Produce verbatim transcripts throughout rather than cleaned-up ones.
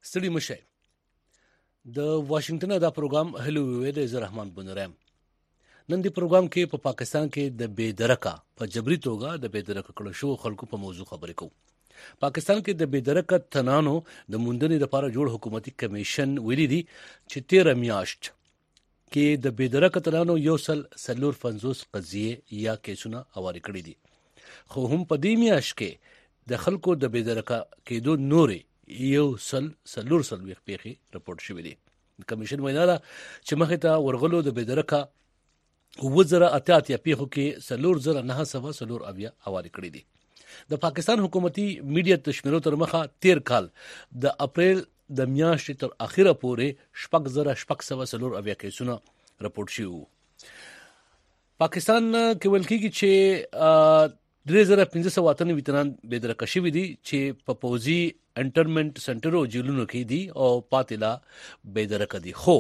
ستړي مشه. د واشنگټن دا پروګرام هلو وی د رحمان بنورم. نن دی پروګرام کې په پا پاکستان کې د بے درکه په جبري توګه د بے درکه کړو شو خلکو په موضوع خبرې کوو. پاکستان کې د بے درکه تنانو د موندنې لپاره جوړ حکومتي کمیشن ویلي دي چې تیره میاشت کې د بے درکه تنانو یو سل سلور پنځوس قضیې یا کیسونه هواري کړي دي. خو هم په دې میاشت کې د خلکو د بے درکه کېدو نورې یو سل سلور سلويخ پیښې رپورټ شوې دي. کمیشن وینا ده چې مخې ته ورغلو د بے درکه وزره اته اتیا پیښو کې سلور زره نه سوه سلور اویا هواري کړي دي. د پاکستان حکومتي میډیا تشمیرو تر مخه تیر کال د اپریل د میاشتې تر اخره پورې شپږ زره شپږ سوه سلور اویا کیسونه رپورټ شوي. پاکستان کې ویل کېږي چې درې زره پنځه سوه اته نوي تنان بې درکه شوي دي چې په پوځي انټرمنټ سنټرو جیلونو کې دي او پاتې لا بې درکه دي. خو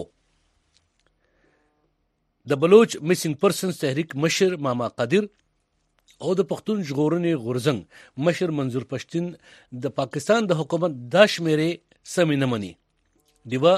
د بلوچ میسنګ پرسنز تحریک مشر ماما قادر او د پښتون ژغورنې غورځنګ مشر منظور پښتون د پاکستان د حکومت دا شمیرې سمې نه مني. دیوه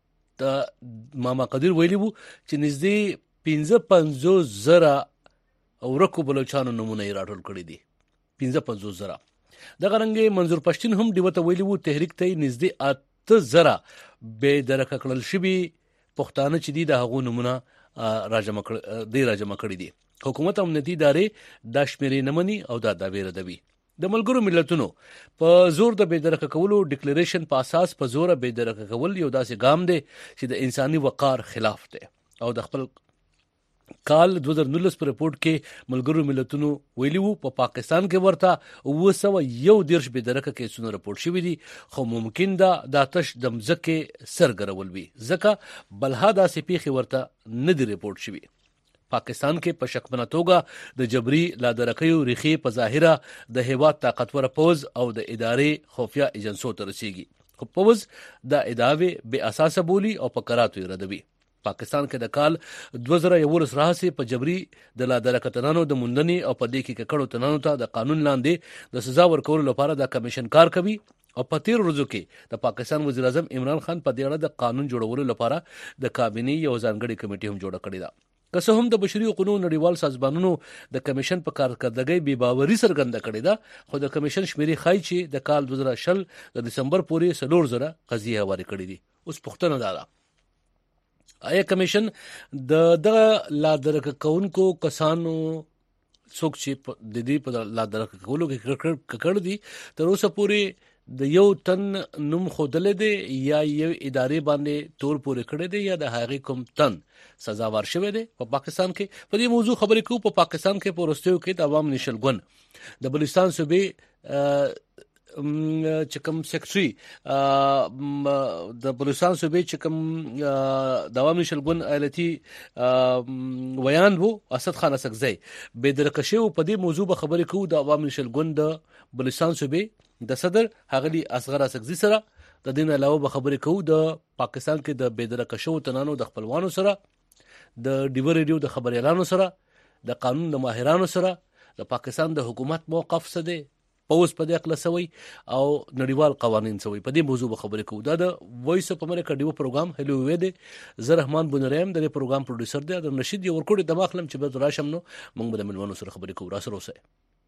د ماما قادر ویلي وو چې نږدې پنځه پنځوس زره ورکو بلوچانو نمونه یې راټول کړي دي. پنځه پنځوس زره. دغه رنګې منظور پښتون هم دیوه ته ویلي وو تحریک ته نږدې اته زره بې درکه کړل شوي پښتانه چې دي د هغو نمونه راجمع کړي دي. حکومت امنیتي ادارې دا شمیرې نه مني او دا دعوې ردوي. د ملګرو ملتونو په زور د بې درکه کولو ډیکلریشن په اساس په زور بې درکه کول یو داسې ګام دی چې د انساني وقار خلاف دی او د خپل کال دوه زره نولس په رپورټ کې ملګرو ملتونو ویلي وو په پا پاکستان کې ورته اوه سوه یو دېرش بې درکه کیسونه رپورټ شوي دي. خو ممکن ده دا تش د مځکې سر ګرول وي ځکه بلها داسې پیښې ورته نه دي رپورټ شوي. پاکستان کې په شکمنه توګه د جبري لادرکیو ریښې په ظاهره د هیواد طاقتور پوځ او د ادارې خفیه ایجنسو ته رسیږي. خو پوځ دا ادعاوې بې اساسه بولي او په کراتو یې ردوي. پاکستان کې د کال دوه زره یولس راهیسې په جبري د لادرکه تنانو د موندنې او په دې کې ککړو تنانو ته د قانون لاندې د سزا ورکولو لپاره د کمیشن کار کوي او په تیر ورځو کې د پاکستان وزیر اعظم عمران خان په دې اړه د قانون جوړولو لپاره د کابینې یو ځانګړې کمیټه هم جوړه کړې ده. که څه هم د بشري حقوقو نړیوال سازمانونو د کمیشن په کارکردګۍ بې باوري څرګنده کړې ده خو د کمیشن شمیرې ښایي چې د کال دوه زره شل د دسمبر پورې څلور زره قضیې هوارې کړې دي. اوس پوښتنه دا ده آیا کمیشن د دغه لادرکه کوونکو کسانو څوک چې د دې په لادرکه کولو کې ککړ دي تر اوسه پورې د یو تن نوم خودلې دی یا یو ادارې باندې تور پورې کړی دی یا د هغې کوم تن سزاوار شوی دی په پاکستان کې؟ په دې موضوع خبرې کوو. په پاکستان کې په وروستیو کې د عوام نیشنل ګوند د بلوچستان صوبې چې کوم سیکرټري د بلوچستان صوبې چې کوم د عوام نیشنل ګوند ایالتي ویان وو اسد خان اسکزی بې درکه شوي په دې موضوع به خبرې کوو د عوام نیشنل ګوند د بلوچستان صوبې د صدر ښاغلي اصغر اسکزي سره. د دې نه علاوه به خبرې کوو د پاکستان کې د بې درکه شوو تنانو د خپلوانو سره، د ډیو ریډیو د خبريالانو سره، د قانون د ماهرانو سره، د پاکستان د حکومت موقف څه دی، پوز په دې اقله سوي او نړیوال قوانین سوي. په دې موضوع به خبرې کوو. دا د وایس اف امریکا ډیو پروګرام هلو وی دی. زه رحمان بنوریم د دې پروګرام پروډوسر دی. د نشید یو ورکوټ د ماخلم چې به راشم نو موږ به د ملمنو سره خبرې کوو. را سره اوسئ.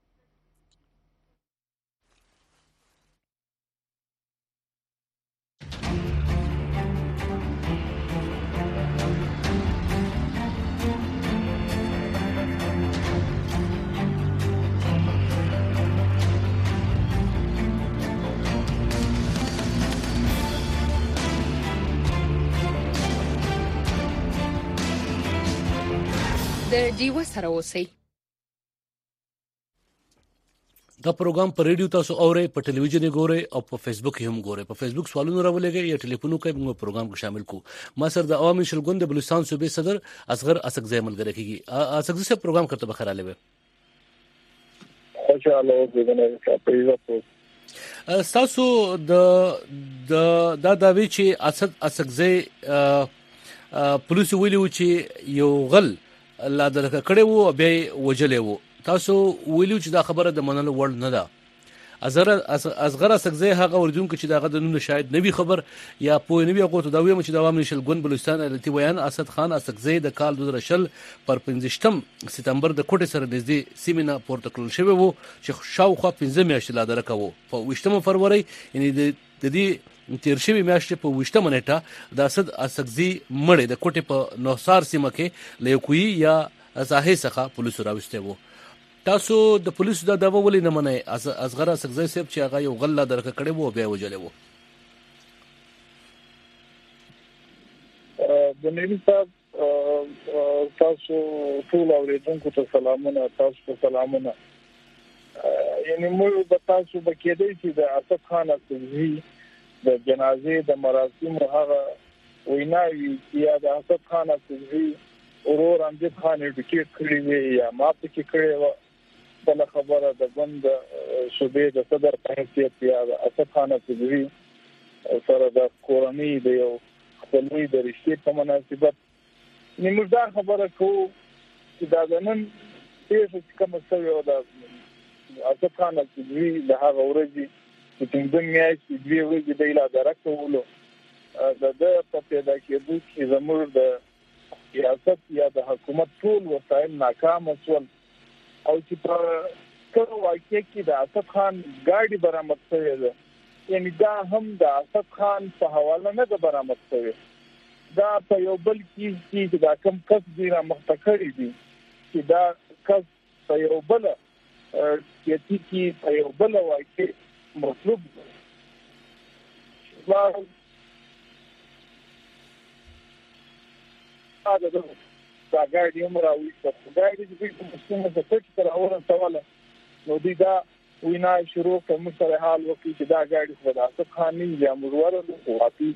د ډیو سره اوسئ. دا پروګرام په ریډیو تاسو اورئ، په ټلویزیون ګورئ او په فیسبوک هم ګورئ. په فیسبوک سوالونه راولېږئ یا ټلیفونو کوي موږ پروګرام کې شامل کو. ما سره د عوام نیشنل ګوند د بلوچستان صوبې صدر اصغر اسکزی ملګری کیږي. اسکزی صاحب پروګرام کرته بخیر आले وي. خوشاله اوسئ. په تاسو د د دا داوی چې اسد اسکزی پولیس ویلي و چې یو غل لا درکه کړي وو بیا وجلې وو. تاسو ویلو چې دا خبره د منلو وړ نه ده. ازغر ازغر اسغزه هغه وردون چې دغه د نوم شاید نوی خبر یا پوه نوی غوته دا ویم چې د عوام نشل ګوند بلوچستان التی ویان اسد خان اسغزه د کال دوه هزار شل پر پنځشتم سپتمبر د کوټه سره نږدې سیمینه پورته کړل شوی وو چې شاوخوا پنځه میاشتې لا درکاو په وشتمه فروری یعنی د دې تیر شوی میاشتې په وشتمه نیټه د اسد اسغزي مړې د کوټه په نوسار سیمه کې لیکوي یا ازاهي څخه پولیسو راوسته وو. تاسو د پولیسو دا دوا ولې نه منئ اصغر اسغزي صاحب چې هغه یو غله درکه کړی وو بیا وجلې وو؟ د نیوی صاحب تاسو ټول اوریدونکو ته سلامونه، تاسو ته سلامونه. یعنی موږ به تاسو به کېدای شي د اسد خان اسغزي د جنازې د مراسمو هغه ویناوي چې د اسد خان اسغزي ورور امجد خان ډیکټ کړی وی یا ما پکې کړی و. بل خبره د بند صوبې د صدر په حیثیت یا د اسد خان اسغزي سره د کورنۍ د یو خپلوي د رشتې په مناسبت نیمه دا خبره کوو چې دا نن هیڅ کوم څه یو د اسد خان اسغزي د هغه ورځې چې څنګه میاشتې دوی ورځې د اله درکولو د د په پیدا کېدو چې زموږ د سیاست یا د حکومت ټول وسایل ناکام شول او چې په کوم واقعي کې د اسد خان ګاډي برآمد شوی ده، یعنی دا هم د اسد خان په حواله نه ده برآمد شوی، دا په یو بل کې چې دا کم کس دی را مخته کړی دي چې دا کس په یو بل کې چې په یو بل واقعي مطلوب دا دا دا ګاډي هم راوېسته ګاډي چې په مسلمانانو څخه چې تر اوره سواله نو دی دا وینا شروع کوم سره حال وکړي چې دا ګاډي خو د اسد خان نه یا مرور له واپی.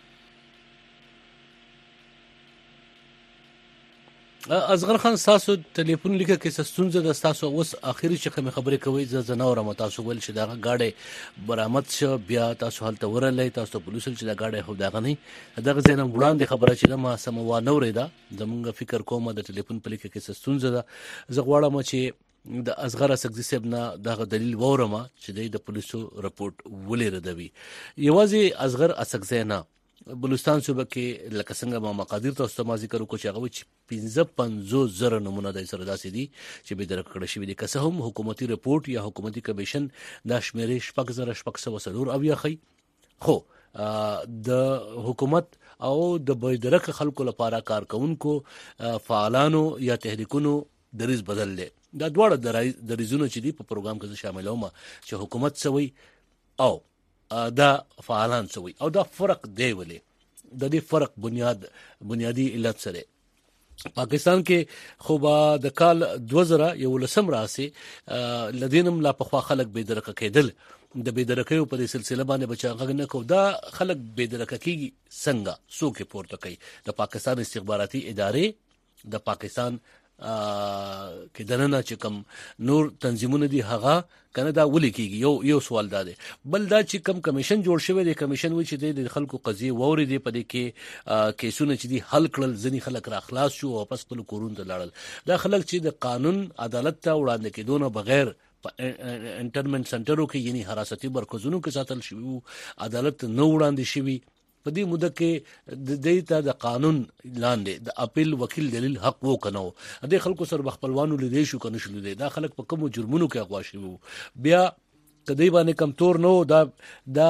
اصغر خان تاسو ټلیفون لیکه کې ستونزه د تاسو اوس اخیری چې کوم خبرې کوي ز زناور ما تاسو ول چې دا گاډي برآمد شو بیا تاسو حالت ورلې تاسو پولیسو چې دا گاډي خو داغه نه دغه زینم وړاندې خبره چې ما سموا نه ورېدا زمونږ فکر کوم د ټلیفون په لیکه کې ستونزه ده. زه غواړم چې د اصغر اسغزي صاحب نه دغه دلیل وورم چې د پولیسو رپورت ولې ردوي. یوازې اصغر اسغزي نه بلوچستان صوبه کې لکه څنګه ما مقادیر تاسو ته ما ذکر وکړ چې هغه چې پنځه پنځوس زره نمونه د سره داسې دي چې به درک کړی شوی دي که څه هم حکومتي رپورت یا حکومتي کمیشن دا شمیرې شپږ زره شپږ سوه څلور اویا خي، خو د حکومت او د بيدرک خلکو لپاره کارکونکو فعالانو یا تحریکونو دریز بدل لې دا دواړه دریزونه چې دي په پروګرام کې شاملوم چې حکومت سوي او دا فعالان سوي او دا فرق دی ولې د دې فرق بنیاد بنیادی علت سره پاکستان کې خو با د کال دوه زره یولسم راسي لدینم لا په خوا خلک به درک کېدل د به درکې په سلسله باندې بچاغه نه کو دا خلک به درک کېږي څنګه سوکه پورته کوي د پاکستان استخباراتي ادارې د پاکستان کې دننه چې کوم نور تنظیمونه دي هغه کنه دا ولي کېږي. یو یو سوال دا دی. بل دا چې کوم کمیشن جوړ شوی دی کمیشن و چې د خلکو قضیه ووري دی په دې کې کیسونه چې دي حل کړل ځنی خلک را خلاص شو او واپس خپل کورون ته لاړل. دا خلک چې د قانون عدالت ته وړاندې کېدونه بغیر انټرمنټ سنټرو کې یعنی حراستی مرکزونو کې ساتل شوی عدالت نه وړاندې شوی په دې موده کې د دې ته د قانون لاندې د اپیل وکیل دلیل حق وو کنو د خلکو سره خپلوانو لیدې شو کنه شلو دي دا خلک په کوم جرمونو کې اغوا شوی بیا کدی باندې کم تور نو دا دا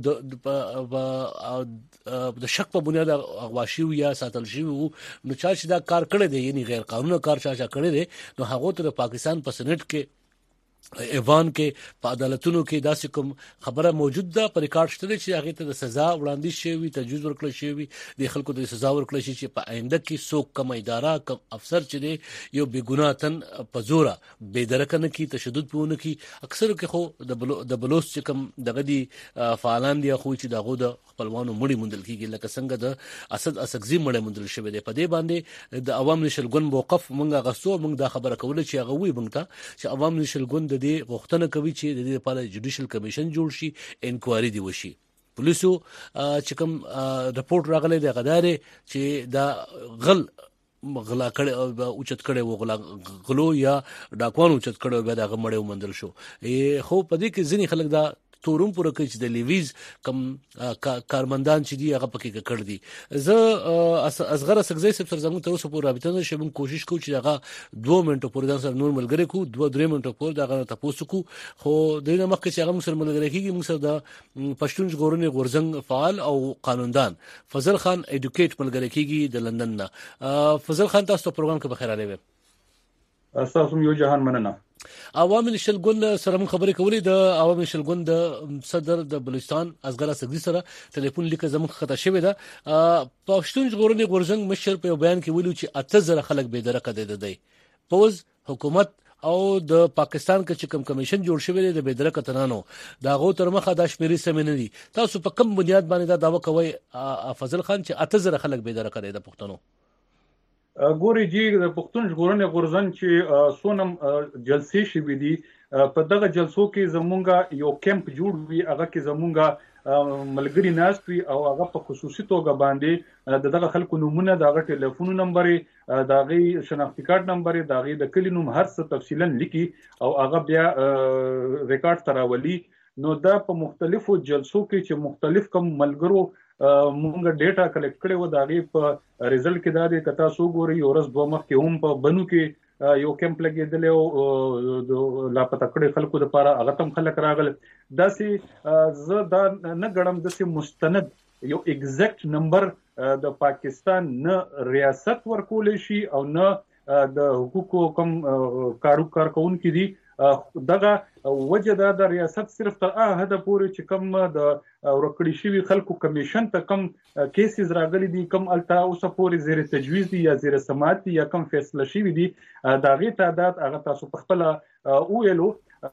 د شک په بنیاد اغوا شوی یا ساتل شوی نو چا چې دا کار کړی دی یعنی غیر قانوني کار چا چا کړی دی نو هغه ته پاکستان په سنټ کې ایوان کې په عدالتونو کې داسې کوم خبره موجود ده پر ریکارډ شته چې هغه ته د سزا وړاندې شوی تجویز ورکړل شوی د خلکو د سزا ورکړل شي چې په آینده کې څوک کوم اداره کوم افسر چې دی یو بګناه تن په زوره بې درکنه کې تشدد پونه کې اکثر کې خو د بلو د بلوچ چې کوم دغه دي فعالان دي خو چې دغه د خپلوانو مړي مندل کېږي لکه څنګه د اسد اسغزي مړي مندل شوی دی په دې باندې د عوام نشل ګوند موقف مونږه غسو مونږ دا خبره کوله چې هغه وي مونږ ته چې عوام نشل ګوند د دې غوښتنه کوي چې د دې لپاره جوډیشل کمیشن جوړ شي انکوایري دی وشي. پولیسو چې کوم رپورت راغلی دی غدارې چې دا غل غلا کړي او اوچت کړي و غلا غلو یا ډاکوان اوچت کړي به دا غمړې ومندل شو. خو په دې کې ځینې خلک دا تورم پوره کوي چې د لیویز کم کارمندان چې دی هغه پکې کړ دي. زه اصغر سګزی سب سره زموږ تر اوسه پورې رابطه نشم، موږ کوشش کوو چې هغه دوه منټو پورې ځان سره نور ملګری کو دوه درې منټو پورې دا غره تاسو کو. خو د نه مخکې چې هغه موږ سره ملګری کیږي، موږ سره د پښتون ژغورنې غورځنګ فعال او قانوندان فضل خان ایډوکیټ ملګری کیږي د لندن نه. فضل خان تاسو ته پروګرام کې بخیر علي وي. تاسو یو جهان مننه. عوامي نشل ګوند سره مون خبرې کولې د عوامي نشل ګوند صدر د بلوچستان اصغر سګزی سره ټلیفون لیکه زموږ خطا شوی ده. پښتون ژغورنې غورځنګ مشر په بیان کې ویلو چې اته زره خلک به درکه دي دی پوز حکومت او د پاکستان کې چې کوم کمیشن جوړ شوی دی د بدرکه تنانو دا غو تر مخه د شمیري سم نه دي. تاسو په کوم بنیاد باندې دا داوا کوي فضل خان چې اته زره خلک به درکه دي د پښتنو؟ ګوري جی د پښتون ژغورنې غورځنګ چې سونم جلسې شوي دي، په دغه جلسو کې زمونږه یو کیمپ جوړ وي، هغه کې زمونږه ملګری ناست وي او هغه په خصوصي توګه باندې د دغه خلکو نومونه، دغه ټلیفون نمبر، دغه شناختی کارت نمبر، دغه د کلی نوم هر څه تفصیلا لیکي او هغه بیا ریکارډ تراولي. نو دا په مختلفو جلسو کې چې مختلف کم ملګرو مونږه ډیټا کلیکټ کړي و، دغه په ریزلټ کې دا دی کته سو ګوري یو ورځ دوه مخ کې هم په بنو کې یو کیمپ لګیدل او د لا پته کړي خلکو لپاره هغه تم خلک راغل. داسې زه دا نه ګڼم داسې مستند یو ایگزیکټ نمبر د پاکستان نه ریاست ورکول شي او نه د حقوقو کم کارو کارکونکو دي. دغه وجه دا د ریاست صرف تر هغه حد پورې چې کم د ورکړی شوی خلکو کمیشن ته کم کیسز راغلي دي، کم التا اوسه پورې زیر تجویز دي یا زیر سماعت دي یا کم فیصله شوی دي، دا غي تعداد هغه تاسو په خپل اویلو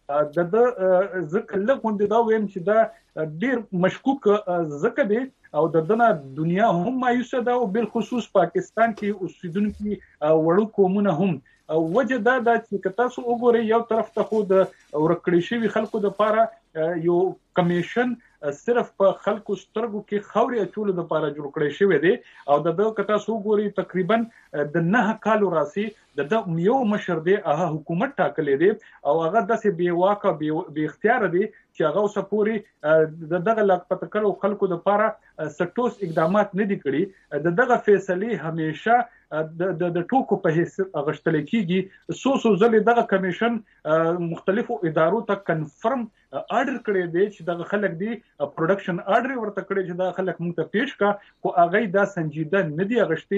د د ځکه لغوند دا ویم چې دا ډیر مشکوک ځکه دی او د دنیا دنیا هم مایوسه ده او بل خصوص پاکستان کې اوسیدونکو وړو قومونه هم. وجه دا دا چې تاسو وګورئ یو طرف ته خو د ورکړی شوی خلکو د لپاره یو کمیشن صرف په خلکو سترګو کې خوري اچول د لپاره جوړ کړی شوی دی او د دغه تاسو وګورئ تقریبا د نه کالو راسي د یو مشر دی هغه حکومت ټاکلې دی او هغه داسې بې واکه بې اختیار دی چې هغه اوسه پورې دغه لکه کلو خلکو د لپاره سټوس اقدامات نه دي کړي. دغه فیصله همیشه د د ټوکو په حیثیت اغشتل کیږي. سو سو ځلې دغه کمیشن مختلفو ادارو ته کنفرم آرډر کړی دی چې دغه خلک دی پروډکشن آرډر ورته کړی چې دا خلک مونږ ته پیش کا کو هغه دا سنجیده نه دی اغشتي.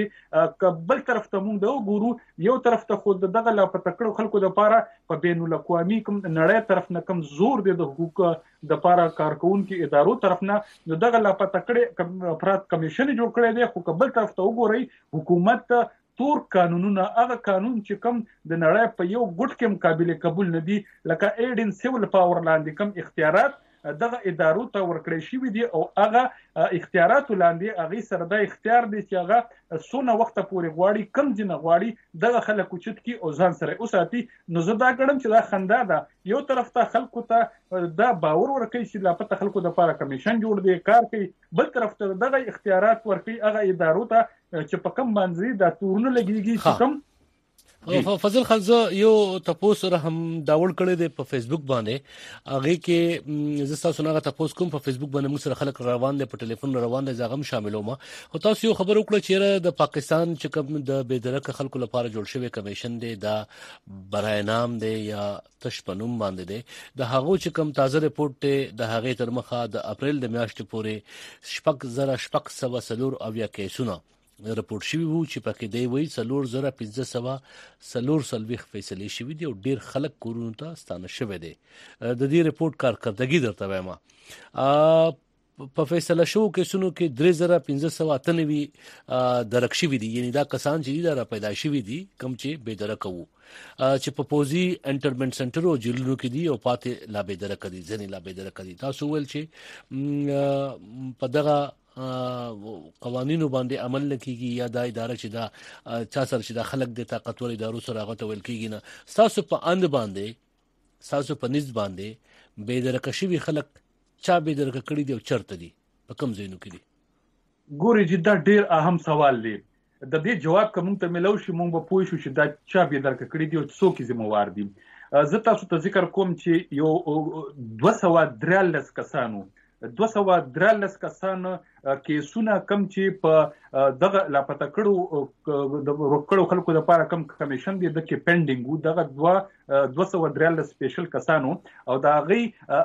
بل طرف ته مونږ دا وګورو یو طرف ته خود دغه لا پته کړو خلکو د لپاره په بین الاقوامي کوم نړۍ طرف نه کم زور دی د حقوق د لپاره کارکونکو ادارو طرف نه نو دغه لا پته کړی افراد کمیشن جوړ کړی دی. خو بل طرف ته وګورئ حکومت تور قانونونه هغه قانون چې کوم د نړۍ په یو ګډ کې قابل قبول نه دي لکه ایډ ان سیول پاور لاندې کوم اختیارات دغه ادارو ته ورکړی شوی دي او هغه اختیارات لاندې هغه سره د اختیار دي چې هغه سونه وخت پورې غواړي کم جن غواړي دغه خلکو چت کی او ځان سره اوساتي. نو زه دا ګڼم چې دا خندا ده. یو طرف ته خلکو ته دا باور ورکړي چې لا پته خلکو د لپاره کمیشن جوړ دی کار کوي، بل طرف ته دغه اختیارات ورکړي هغه ادارو ته چې په کم باندې دا تورونه لګيږي چې کم. فضل خان زه یو تاسو سره هم داول کړی دی په فیسبوک باندې، هغه کې زه تاسو نه تاسو کوم په فیسبوک باندې موږ سره خلک روان دي، په ټلیفون روان دي، زغم شاملوم. او تاسو یو خبر وکړه چې د پاکستان چې کوم د بيدرکه خلکو لپاره جوړ شوی کمیشن دی دا برای نام دی یا تشپنوم باندې دی، د هغه چې کوم تازه ریپورت دی د هغه تر مخه د اپریل د میاشتې پورې شپږ زره شپږ سوه څلور اویا کیسونه رپورټ شوی وو چې پکې دی وی څلور زره پنځه سوه څلور سلويخ فیصلې شوی دي او ډیر خلک کورونو ته ستانه شوی دی. د دې ریپورت کارکردګي درته وایم په فیصله شو کیسونو کې درې زره پنځه سوه اته نوي درک شوی دي، یعنی دا کسان چې دا پیدا شوی دي کم چې بے درک وو چې په پوزي انټرمنټ سنټر او جیلونو کې دي او پاتې لا بے درک دي ځنې لا بے درک دي. تاسو ول چې په دغه قوانینو باندې عمل نکېږي یا د اداره چې دا چا سره چې د خلک د طاقتور ادارو سره هغه ته ویل کېږي نه، تاسو په اند باندې تاسو په نس باندې بے درک شوی خلک چا بے درک کړي دي او چرته دي په کوم ځایونو کې دي؟ ګوري چې دا ډیر اهم سوال دی. د دې جواب کوم ته ملو شي مونږ به پوه شو چې دا چا به درک کړی دی او څوک یې ذمہوار دي. زه تاسو ته ذکر کوم چې یو دوه سوه درېیالس کسانو دوه سوه درېیالس کسان کیسونه کم چې په دغه لاپته کړو د روکړو خلکو لپاره کم کمیشن دی د کې پینډینګ دغه دوه دوه سوه درېیالس سپیشل کسانو او دا غي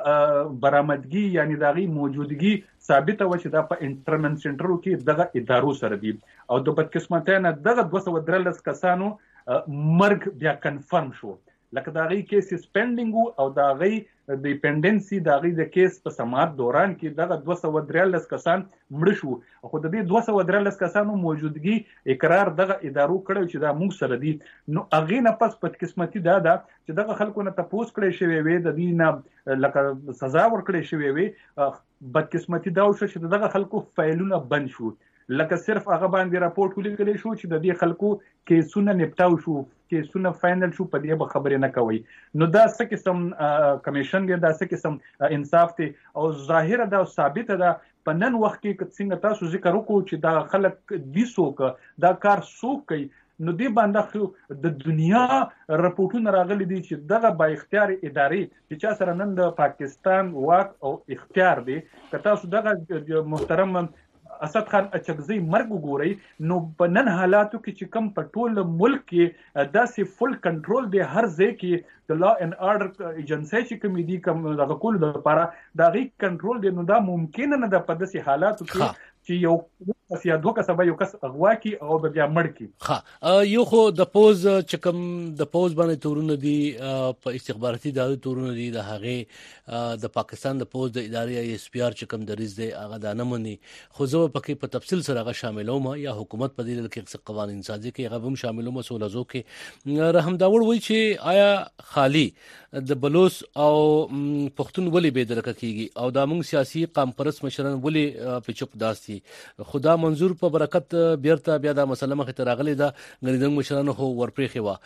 برآمدګي یعنی دا غي موجودګي ثابته و چې دا په انټرنل سنټرو کې دغه ادارو سره دي او د بدقسمتۍ نه دغه دوه سوه درېیالس کسانو مرګ بیا کنفرم شو لکه دا غي کیس سپینډینګ او دا غي د ډیپندنسي دا غي د کیس په سماعت دوران کې دغه دوه سوه درېیالس کسان مړ شو خو د دې دوه سوه درېیالس کسانو موجودګي اقرار دغه ادارو کړو چې دا موږ سره دي. نو اغه نه پس بدقسمتي دا ده چې دغه خلکو نه تاسو کړی شوی وي د دې نه لکه سزا ورکړی شوی وي. بدقسمتي دا وشو چې دغه خلکو فایلونه بند شو لکه صرف هغه باندې راپورټ ولیکل شو چې د دې خلکو کیسونه نپټاو شو کیسونه فائنل شو په دې به خبرې نه کوي. نو دا څه قسم کمیشن دی دا څه قسم انصاف دی او ظاهر دا ثابت ده په نن وخت کې څنګه تاسو ذکر وکړو چې دا خلک دي څوک دا کار څوک کوي نو دې باندې د دنیا راپورټونه راغلي دي چې دغه با اختیار ادارې چې چا سره نن د پاکستان واک او اختیار دی که تاسو دغه محترم اسد خان اچکزی مرګ وګورئ نو په نن حالاتو کې چې کم په ټول ملک کې داسې فل کنټرول دی هر ځای کې د لا ان آرډر ایجنسی چې کوم دي کوم دغه کول د لپاره دا غي کنټرول دی نو دا ممکن نه ده په داسې حالاتو کې چې یو کس یا دوه کسه به یو کس اغوا کی او بیا مړ کی. ها یو خو د پوز چې کوم د پوز باندې تورونه دي په استخباراتي ادارو تورونه دي د هغه د پاکستان د پوز د ادارې ای اس پی آر چې کوم دریز دی هغه د نمونی خو زه پکې په تفصیل سره هغه شاملوم یا حکومت په دې کې څه قوانين سازي کې هغه هم شاملوم سولزو کې رحم داوړ وای چې آیا خالی د بلوس او پښتون ولې به درک کیږي او د موږ سیاسي قام پرس مشران ولې په چپ داسي خدا منظور په برکت بیرته بیا د مسله مخ ته راغلي دا غریدنګ مشرانو هو ورپریخي وا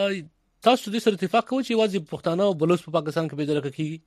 تاسو د سر اتفاق کوئ چې واځي پښتانه او بلوچ په پاکستان کې به درک کیږي.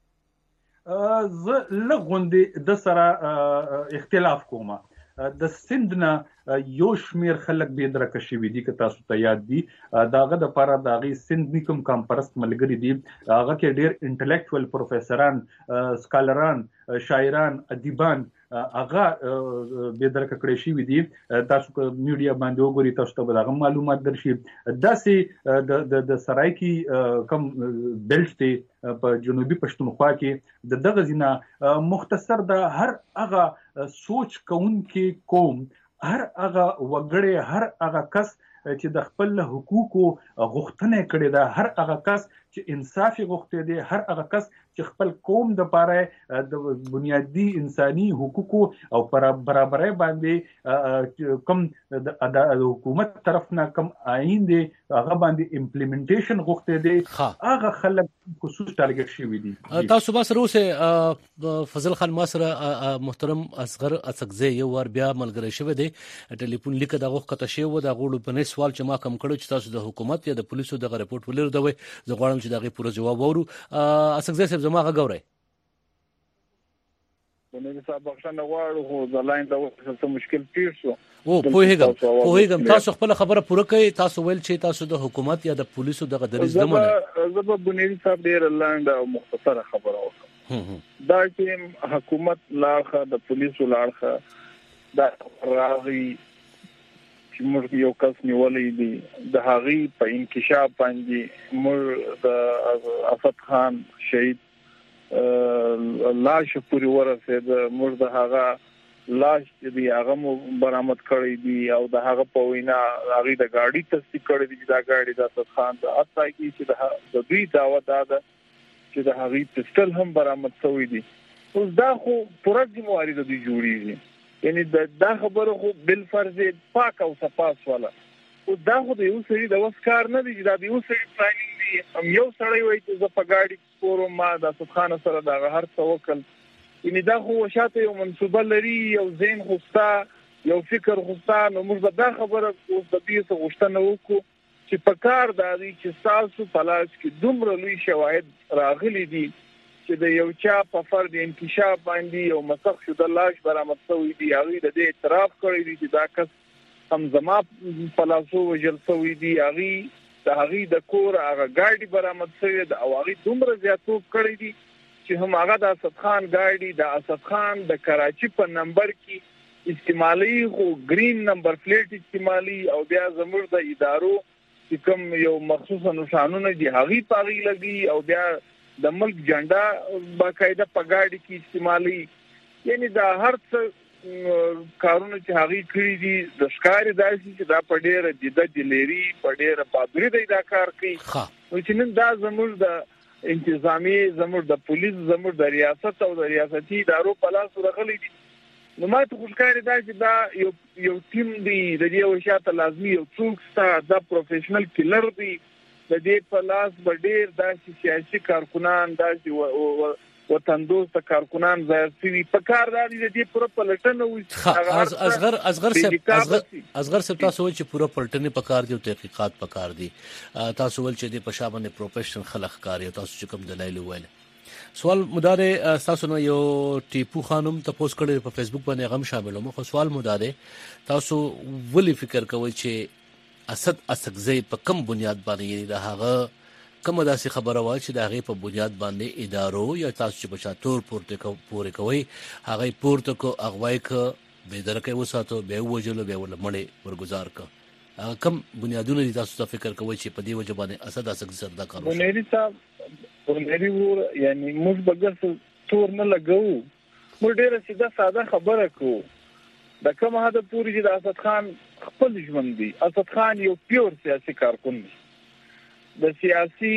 زه لغوندې د سره اختلاف کوم د سندنا یو شمیر خلک به درک شوی دي که تاسو ته یاد دي داغه د لپاره داغي سند نیکم کمپرست ملګری دي هغه کې ډیر انټلیکچوال پروفیسوران سکالران شاعران ادیبان هغه به درک کړی شي دي تاسو کو میډیا باندې وګورئ تاسو ته دغه معلومات درشي داسې د د سرایکی کم بیلټ دی په جنوبي پښتونخوا کې د دغه زینا مختصر د هر هغه سوچ کوونکې قوم هر هغه وګړي هر هغه کس چې د خپل حقوقو غوښتنه کړې ده هر هغه کس چې انصاف غوښتي دي هر هغه کس چې خپل قوم د پاره د بنیادی انساني حقوقو او برابرۍ باندې کوم د حکومت طرف نه کوم آئین دی هغه باندې امپلیمنټیشن غوښتي دي هغه خلک خصوص ټارګټ شوی دي. تاسو به سره اوسه فضل خان ماسره محترم اصغر اڅکزی یو ور بیا ملګری شوی دی ټلیفون لیک دغه کته شی و د غوړو په سوال چې ما کم کړو چې تاسو د حکومت یا د پولیسو دغه رپورټ ولر دوی زه غواړم چې دغه پوره جواب وورو. اڅکزی صاحب زما غوړی ونه صاحب بخښنه غواړو خو د لاین د څه مشکل پیښ شو او پوهیږم پوهیږم تاسو خپل خبره پوره کړئ تاسو ویل چې تاسو د حکومت یا د پولیسو دغه دریځ نه منئ. زه به بنیادی صاحب ډیر لاند او مختصره خبره وکړم دا چې حکومت لاخه د پولیسو لاخه دا راغي چې موږ یو کس نیولې دي د هغه په انکشاف باندې موږ د اسد خان شهید لاش پوری ورسید موږ د هغه لاش دی هغه برآمد کړی دی او د هغه په وینا هغه د گاډي تصدیق کړی دی دا گاډي د اسد خان د اته کی چې د دوی دعوت ده چې د هغه پستل هم برآمد شوی دی. اوس دا خو پوره ذمہواری د دوی جوړیږي یعنی دا خبره خو بل فرض پاک او صفاس والا او دا خو د یو سړي د وسکار نه دی دا د یو سړي پلانینګ دی هم یو سړی وایي چې زه په گاډي پورو ما د اسد خان سره د هر توکل یعنی دا خو شاته یو منسوبه لري یو ذهن خوستا یو فکر خوستا نو موږ دا خبره اوس د دې څه غوښتنه وکړو چې په کار د دې چې تاسو په لاس کې دومره لوی شواهد راغلي دي چې د یو چا په فرد انکشاف باندې یو مسخ شو د لاش برآمد شوی دی هغه د دې اعتراف کړی دی چې دا کس هم زما په لاسو وژل شوي دي. هغې د هغې د کور هغه ګاډي برآمد شوې ده او هغې دومره زیاتوب کړی دي چې هم هغه د اسد خان ګاډي د اسد خان د کراچي په نمبر کې استعمالي، خو گرین نمبر پلیټ استعمالي او بیا زموږ د ادارو چې کوم یو مخصوص نشانونه دي هغې په هغې لګي او بیا د ملک جنډا باقاعده په ګاډي کې استعمالي. یعنی دا هر څه کارونه چې هغې کړي دي د ښکاري داسې چې دا په ډېره جده دليري په ډېره بهادري دی دا کار کوي. نو چې نن دا زموږ د انتظامی، زموږ د پولیس، زموږ د ریاست او د ریاستي ادارو په لاس ورغلي دي. نو ما ته خو ښکاري دا چې دا یو یو ټیم دی، د دې وشاته لازمي یو څوک شته، دا پروفیشنل کلر دی. د دې په لاس به ډېر داسې سیاسي کارکنان، داسې وطندوسته کارکنان ظاهر شوي. په کار دا دي د دې پوره پلټنه وشي. اصغر اصغر صاحب اصغر صاحب تاسو وایي چې پوره پلټنې په کار دي او تحقیقات په کار دي. تاسو ول چې د په شا باندې پروفیشنل خلک کار، تاسو چې کوم دلایل وویل. سوال مداره تاسو نه یو ټیپو خانم ته پوسټ کړی په فیسبوک باندې غم شامل مو. خو سوال مداره تاسو ولې فکر کوئ چې اسد اسدزی په کم بنیاد باندې د هغه کومه داسې خبره وای چې د هغې په بنیاد باندې ادارو یا تاسو چې په چاتور پورې کوئ هغه پورته کو اغوای کو بېدرکۍ وساتو، بیا ووژلو، بیا ورله مړې ورګزار کو. هغه کوم بنیادونه دي تاسو ته فکر کوئ چې په دې وجه باندې اسد اسدزي سره دا کار وشي؟ بنیادي صاحب بنیادي ورور یعنی موږ به ګرځو تور نه لګوو، موږ ډېره سیده ساده خبره کوو. د کوم حد پورې چې د اسد خان خپل ژوند دی، اسد خان یو پیور سیاسي کارکون دی. د سیاسي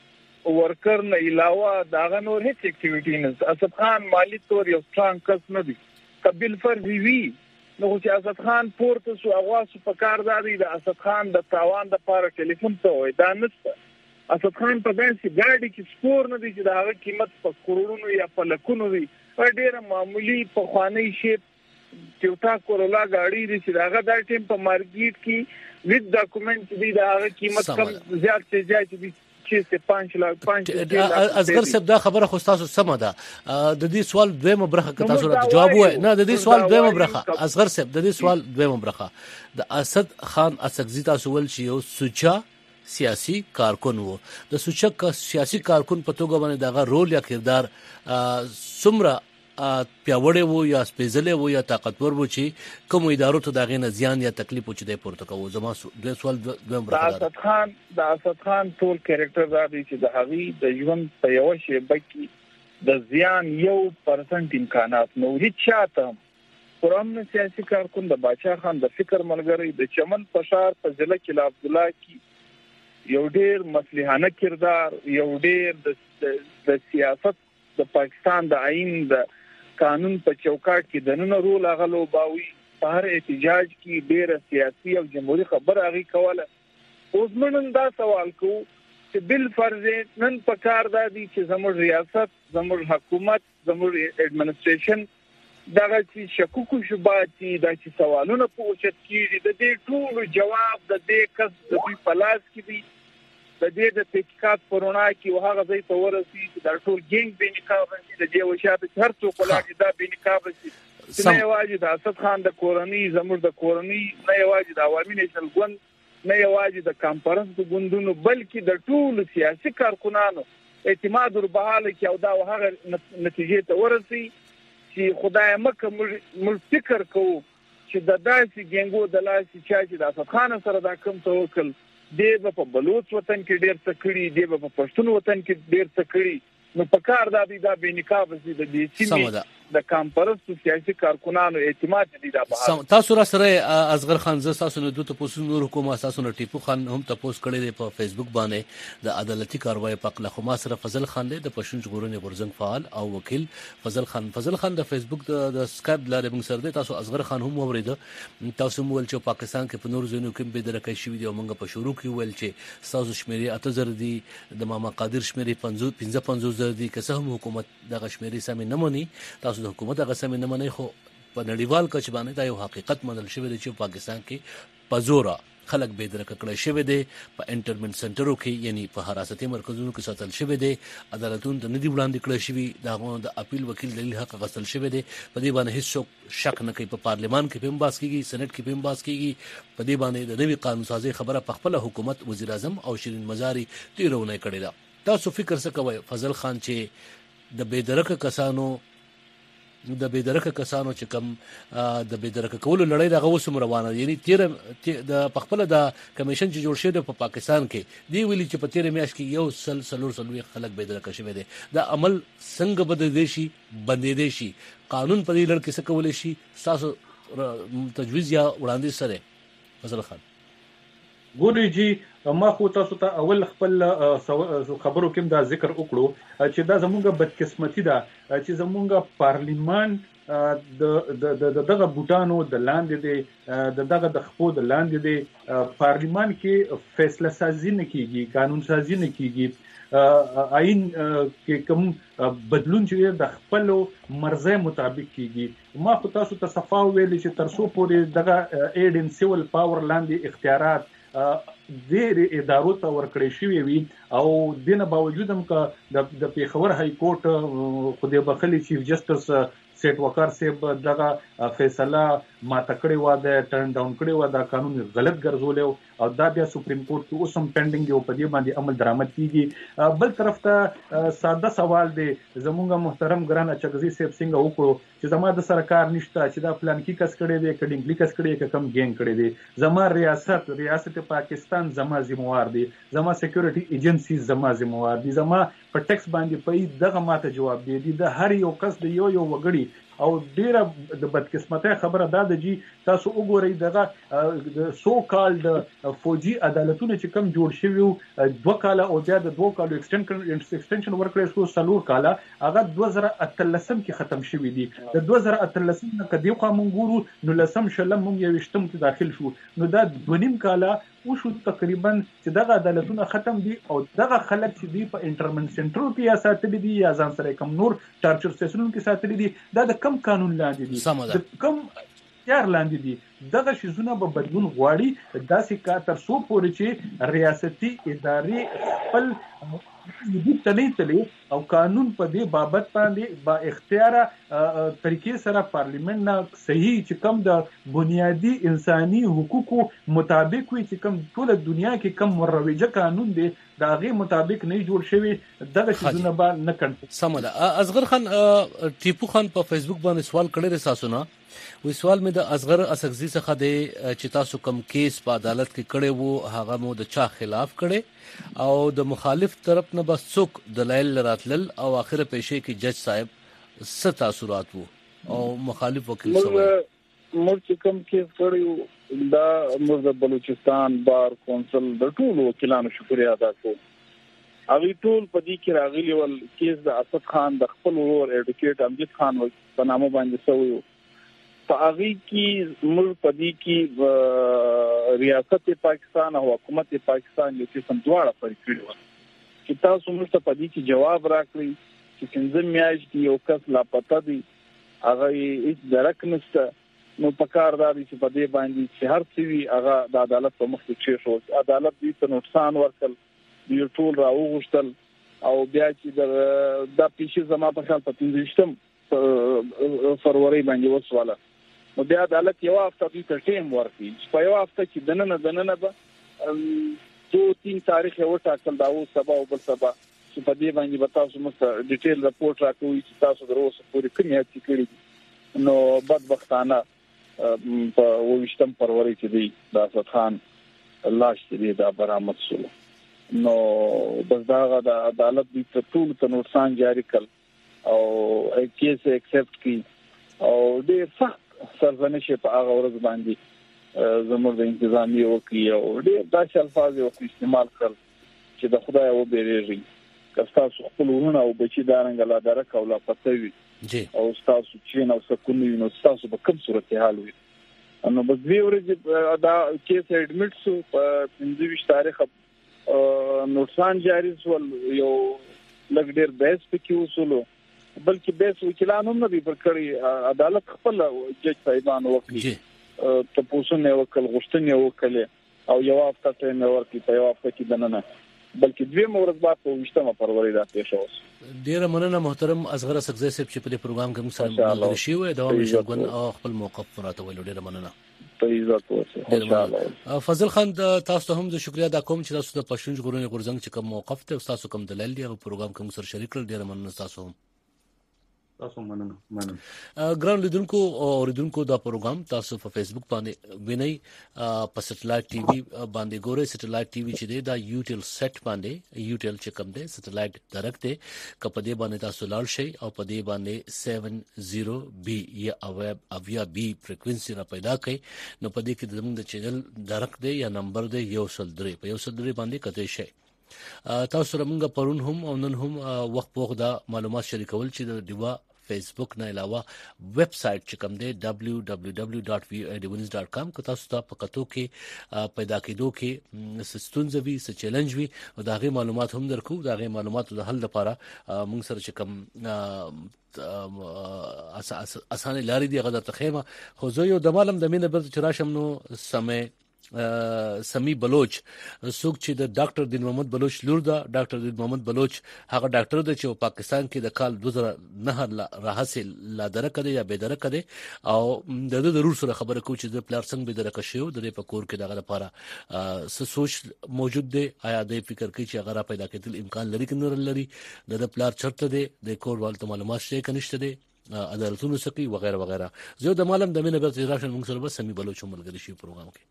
ورکر نه علاوه داغه نور هیڅ اکټیویټي نه. اسد خان مالی طور یو سترانګ کس نه دی. قبل فرضی وی نو چې اسد خان پورته سو اغواس په کار دادی د اسد خان د تاوان د پاره ټلیفون ته وای دا نشته. اسد خان په داسې ګاډي کې سپور نه دی چې دا هغه قیمت په کروڑونو یا په لکونو دی. ډېر معمولی په خوانی شی ټیوټا کورولا ګاډي دی چې هغه د ټیم په مارکیټ کې ویډ ډاکومنټ دی دا هغه قیمت کم زیات څه زیات دي چې پنځه لک پنځه. اصغر صاحب دا خبره خو تاسو سمه ده. د دې سوال دویمه برخه که تاسو راته جواب وای نه د دې سوال دویمه برخه اصغر صاحب د دې سوال دویمه برخه د اسد خان اسدزي تاسو ول چې یو سوچا سیاسي کارکون وو. د سوچا سیاسي کارکون په توګه باندې دغه رول یا کردار څومره پیاوړی وو یا سپېڅلی وو یا طاقتور وو چې کوم ادارو ته د هغې نه زیان یا تکلیف و چې دی پورته کوو؟ زما دوی سوال دویم برخه د اسد خان د اسد خان ټول کیریکټر دا دی چې د هغې د ژوند په یوه شیبه کې د زیان یو پرسنټ امکانات نو هېڅ چاته پرامن سیاسي کارکون د باچا خان د فکر ملګری د چمن پشار په ضلع کې عبدالله کې یو ډېر مصلحانه کردار، یو ډېر د سیاست د پاکستان د آئین د قانون په چوکاټ کې د نن رول اغلو باوي په هر احتجاج کې ډېر سیاسي او جمهوریت خبره هغه کوله. اوس موږ دا سوال کوو چې بل فرض نن په کار دا دي چې زموږ ریاست، زموږ حکومت، زموږ اډمنسټریشن دغه چې شکوکو شوبات دي، دا چې سوالونه پوښتنه کیږي د دې ټول جواب د دې کس د دوی په لاس کې دي. د دې د تحقیقات پرونا کې هغه ځای ته ورسي چې دا ټول ګینګ به نقاب شي، د دې وشاته هر څوک ولاړ دا به نقاب شي. نه یوازې د اسد خان د کورنۍ، زموږ د کورنۍ، نه یوازې د عوامي نېشنل ګوند، نه یوازې د کانفرنس د ګوندونو، بلکې د ټول سیاسي کارکنانو اعتماد وربحاله کې او دا هغه نتیجې ته ورسي چې خدای مکه موږ فکر کوو چې د داسې ګینګو د لاسې چا چې د اسد خان سره دا کم توکل دی به په بلوچ وطن کې ډېر څه کړي، دی به په پښتون وطن کې ډېر څه کړي. نو په کار دا دی دا بې نقابه سي د دې سیمې د کانفرنس سیاسي کارکنانو اعتماد دی دا به تاسو را سره اصغر خان ز تاسو نه دوه تاسو نور حکومت تاسو نه ټیپو خان هم تاسو کړی دی په فیسبوک باندې د عدالتي کاروای په خپل خو ما سره فضل خان دی د پښتون ژغورنې غورځنګ فعال او وکیل فضل خان فضل خان د فیسبوک د سکایپ لارې موږ سره دی. تاسو اصغر خان هم اورید، تاسو مول چې پاکستان کې په نور ځینو کې به درکې شوی دی او موږ په شروع کې ویل چې تاسو شمیرې اته زر دی، د ماما قادر شمیرې پنځه پنځه زر دی. که څه هم حکومت دغه شمیرې سمې نه مني، تاسو د حکومت هغه سمې نه منئ، خو په نړیوال کچ باندې دا یو حقیقت منل شوی دی چې پاکستان کې په زوره خلک به درک کړی شوی دی په انټرمنټ سنټرو کې یعنی په حراستي مرکزونو کې ساتل شوی دی عدالتونو ته نه دی وړاندې کړی شوی دغه د اپیل وکیل دلیل حق غوښتل شوی دی په دې باندې هیڅ شک نه کوي په پارلیمان کې هم باس کیږي سېنات کې هم باس کیږي په دې باندې د نوي قانون سازي خبره په خپل حکومت وزیر اعظم او شیرین مزاری تیرونه کړی دا تاسو فکر څه کوئ فضل خان چې د بې درکه کسانو د بې درکه کسانو چې کوم د بې درکه کولو لړۍ دغه اوس هم روانه یعنی تیر د پخپله د کمیشن چې جوړ شوی دی په پاکستان کې دی ویلي چې په تیره میاشت کې یو سل څلور څلوېښت خلک بې درکه شوی دی دا عمل څنګه بدلېدی شي بندېدی شي قانون په دې لړ کې څه کولی شي ستاسو تجویز یا وړاندیز څه دی فضل خان ګوري جی ما خو تاسو ته اول خپل خبرو کې دا ذکر وکړو چې دا زموږه بدقسمتي ده چې زموږه پارلیمان د دغه بوټانو د لاندې دی د دغه د خپو د لاندې دی پارلیمان کې فیصله سازي نه کیږي قانون سازي نه کیږي آئین کې کوم بدلون چې د خپل مرزه مطابق کیږي ما خو تاسو ته صفا ویل چې ترسو پورې دغه ایډ ان سیول پاور لاندې اختیارات ډېر ادارو ته ورکړې شوې وي او دنه باوجود هم که د پیښور های کورټ خدای بخلي چیف جسټس سیټ وقار صاحب دغه فیصله ماته کړې وه د ټرن ډاون کړې وه دا قانون غلط ګرځولی او دا بیا سپریم کورټ کې اوس هم پینډینګ دی او په دې باندې عمل درآمد کیږي بل طرف ته ساده سوال دی زموږ محترم ګران اچکزي صاحب څنګه وکړو چې زما د سرکار نشته چې دا پلان کې کس کړی دی کډینګلی کس کړی دی کم ګین کړی دی زما ریاست ریاست پاکستان زما ذمہوار دی زما سکیورټي ایجنسی زما ذمہوار دي زما په ټیکس باندې په دغه ماته جواب دی دی د هر یو کس د یو یو وګړي او ډیره د بدقسمتۍ خبره دا ده جی تاسو وګورئ دغه سو کالډ فوجي عدالتونه چې کم جوړ شوي دوه کاله او بیا د دوه کالو ایکسټنشن ورکړی شو څلور کاله هغه دوه زره اتلسم کې ختم شوي دي د دوه زره اتلسم نه که دې خوا موږ ګورو نو لسم شلم موږ یویشتم کې داخل شو نو دا دوه نیم کاله وشو تقریبا چې دغه عدالتونه ختم دي او دغه خلک چې دي په انټرمنټ سنټرو کې یا ساتلي دي یا ځان سره کم نور ټارچر سټیشنونو کې ساتلي دي دا د کم قانون لاندې دي د کم اختیار لاندې دي دغه شیزونه به بدلون غواړي داسې کار تر څو پورې چې ریاستي ادارې خپل دې تلې تلې او قانون په دې بابت باندې با اختیاره طریقې سره پارلیمنت نه صحیح چې کم د بنیادی انساني حقوقو مطابق وي چې کم ټول دنیا کې کم مروجه قانون دی دا غي مطابق نه جوړ شوی دغه شیزونه به نه کړي سمه اصغر خان ټیپو خان په فیسبوک باندې سوال کړی رساسونه وی سوال مې د اصغر اسغزي څخه دی چې تاسو کم کیس په عدالت کې کړی وو هغه مو د چا خلاف کړی او د مخالف طرف نه بس څوک دلایل راتلل او اخر پېښې کې جج صاحب څه تاثرات وو او مخالف وکیل سره موږ چې کم کیس کړیو دا موږ د بلوچستان بار کونسل د ټولو وکیلانو شکریہ ادا کوم هغه ټول په دې کې راغلي ول کیس د اسد خان د خپل ورور ایډوکیټ امجد خان په نامه باندې شوی په هغه کې موږ په دې کې ریاست پاکستان او حکومت پاکستان یو قسم دواړه پرې کړو چې تاسو موږ ته په دې کې جواب راکړئ چې څنګه میاشتې یو کس لاپته دی هغه هیڅ درک نشته نو په کار دی چې په دې باندې چې هر څه وي هغه د عدالت په مخ کې شي شو عدالت دې ته نقصان ورکړل دی ټول راوغشتل او بیا چې د د پیښې زما په خیال په پنځشتم فروری باندې وسواله نو بیا عدالت یو هفته دوی ته ټیم ورکړي په یو هفته کې دننه دننه به دوه تین تاریخ یو ټاکل دا او سبا او بل سبا چې په دې باندې به تاسو مست ډیټیل راپورټ راکوي چې تاسو دروسه پوری کومه هڅه کړې نو بدبختانه په وشتم فروری کې دی د اسد خان لاش دې دا برآمد شو نو بس دا د عدالت دې ټول ته نقصان جاری کړ او کیس ایکسپټ کی او ډېر سخت سرزنش په هغه ورځ باندې زموږ د انتظامی وکي او ډېر داسې الفاظ یو استعمال کړل چې د خدای و بیرېږي که تاسو خپل ورونه او بچی دارنګ لا درک او لا پتوي او تاسو چې نو سکونی نو تاسو په کوم صورت حال وي نو بس دوی ورځ دا کیس اډمیټ شو په پنځه تاریخ نقصان جاری شول یو لګ ډېر بحث پکې وسولو بلکې بیس وکیلان هم نه دي پر کړی عدالت خپل جج صاحبان وکړي ته پوسونه وکړ غوښتنې وکړي او یو هفته ټیم ورکړي په یو هفته کې دننه، بلکې دویم ورځ بعد په ویشتمه فروری دا پیښ شوه. ډیره مننه محترم اصغر سکزی صاحب چې په دې پروګرام کې موږ سره ملګری شوی، دوام شګون او خپل موقف راته ویلو. ډیره مننه. فضل خان تاسو ته هم د شکریا ادا کوم چې تاسو د پښتون ژغورنې غورځنګ چې کوم موقف ته تاسو کوم دلایل دی او پروګرام کې موږ سره شریک کړل. ډیره مننه تاسو هم. تاسو مننه مننه. ګران لیدونکو او اوریدونکو دا پروګرام تاسو په فیسبوک باندې وینئ، په سټلایټ ټي وي باندې ګورئ. سټلایټ ټي وي چې دی دا یوټیل سیټ باندې یوټیل چې کوم دی سټلایټ ډایرکټ دی، کپه دی باندې تاسو لاړ شئ او په دی باندې سیون زیرو بی یا اویا بی فریکوئنسي را پیدا کړئ، نو په دې کې زموږ د چینل ډایرکټ دی یا نمبر دی یو سل درې، په یو سل درې باندې کته شئ. تاسو سره موږ پرون هم او نن هم وخت په وخت دا معلومات شریکول چې د دیوا فیسبوک نه علاوه ویب سټ چې کوم دی دبلیو دبلیو دبلیو ډاټ وی او اے ډیونیوز ډاټ کام کو تاسو ته په کتو کې پیدا کېدو کې ستونزې وي، څه چیلنج وي او دا غي معلومات هم درکو. دا غي معلوماتو د حل لپاره موږ سره چې کوم اسانه لارې دی غدا تخیمه خو زه یو د مالم د مینه بر چې راشم نو سمې سمی بلوچ څوک چې د ډاکټر دین محمد بلوچ لور ده. ډاکټر دین محمد بلوچ هغه ډاکټر دی چې په پاکستان کې د کال دو زره نه راهسه لا درک دی یا به درک دی او د د ضرور سره خبره کو چې د پلار څنګه به درک شو د په کور کې دغه لپاره څه سوچ موجود دی، آیا د فکر کوي چې هغه پیدا کېدل امکان لري کې نور لري، د پلار چرته دی د کور والته معلومات شي کنيشته دی عدالتونو سکی وغیرہ وغیرہ. زه د مالم د مینه به راشن موږ سره بس سمی بلوچ ملګری شي پروګرام کې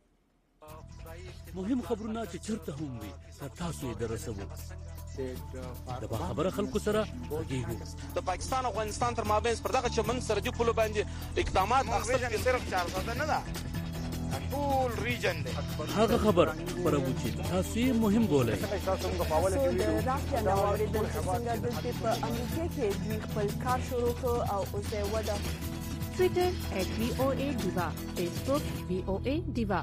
مهم خبرونه چې چرته هم وي تاسو یې درسوو. د خبره خلکو سره وګورئ. د پاکستان او افغانستان تر مابین پر دغه چمن سرحدي پولو باندې اقدامات اخیستل صرف چار ساده نه ده، ټول ریجن دی. هغه خبر پرو چې تاسو یې مهم بولئ. د راشن اوریدل څنګه د په امریکا کې د خپل کار شروع کو او اوسه ودا ټوئیټر @وی او ای دیوا، فیسبوک وی او ای دیوا.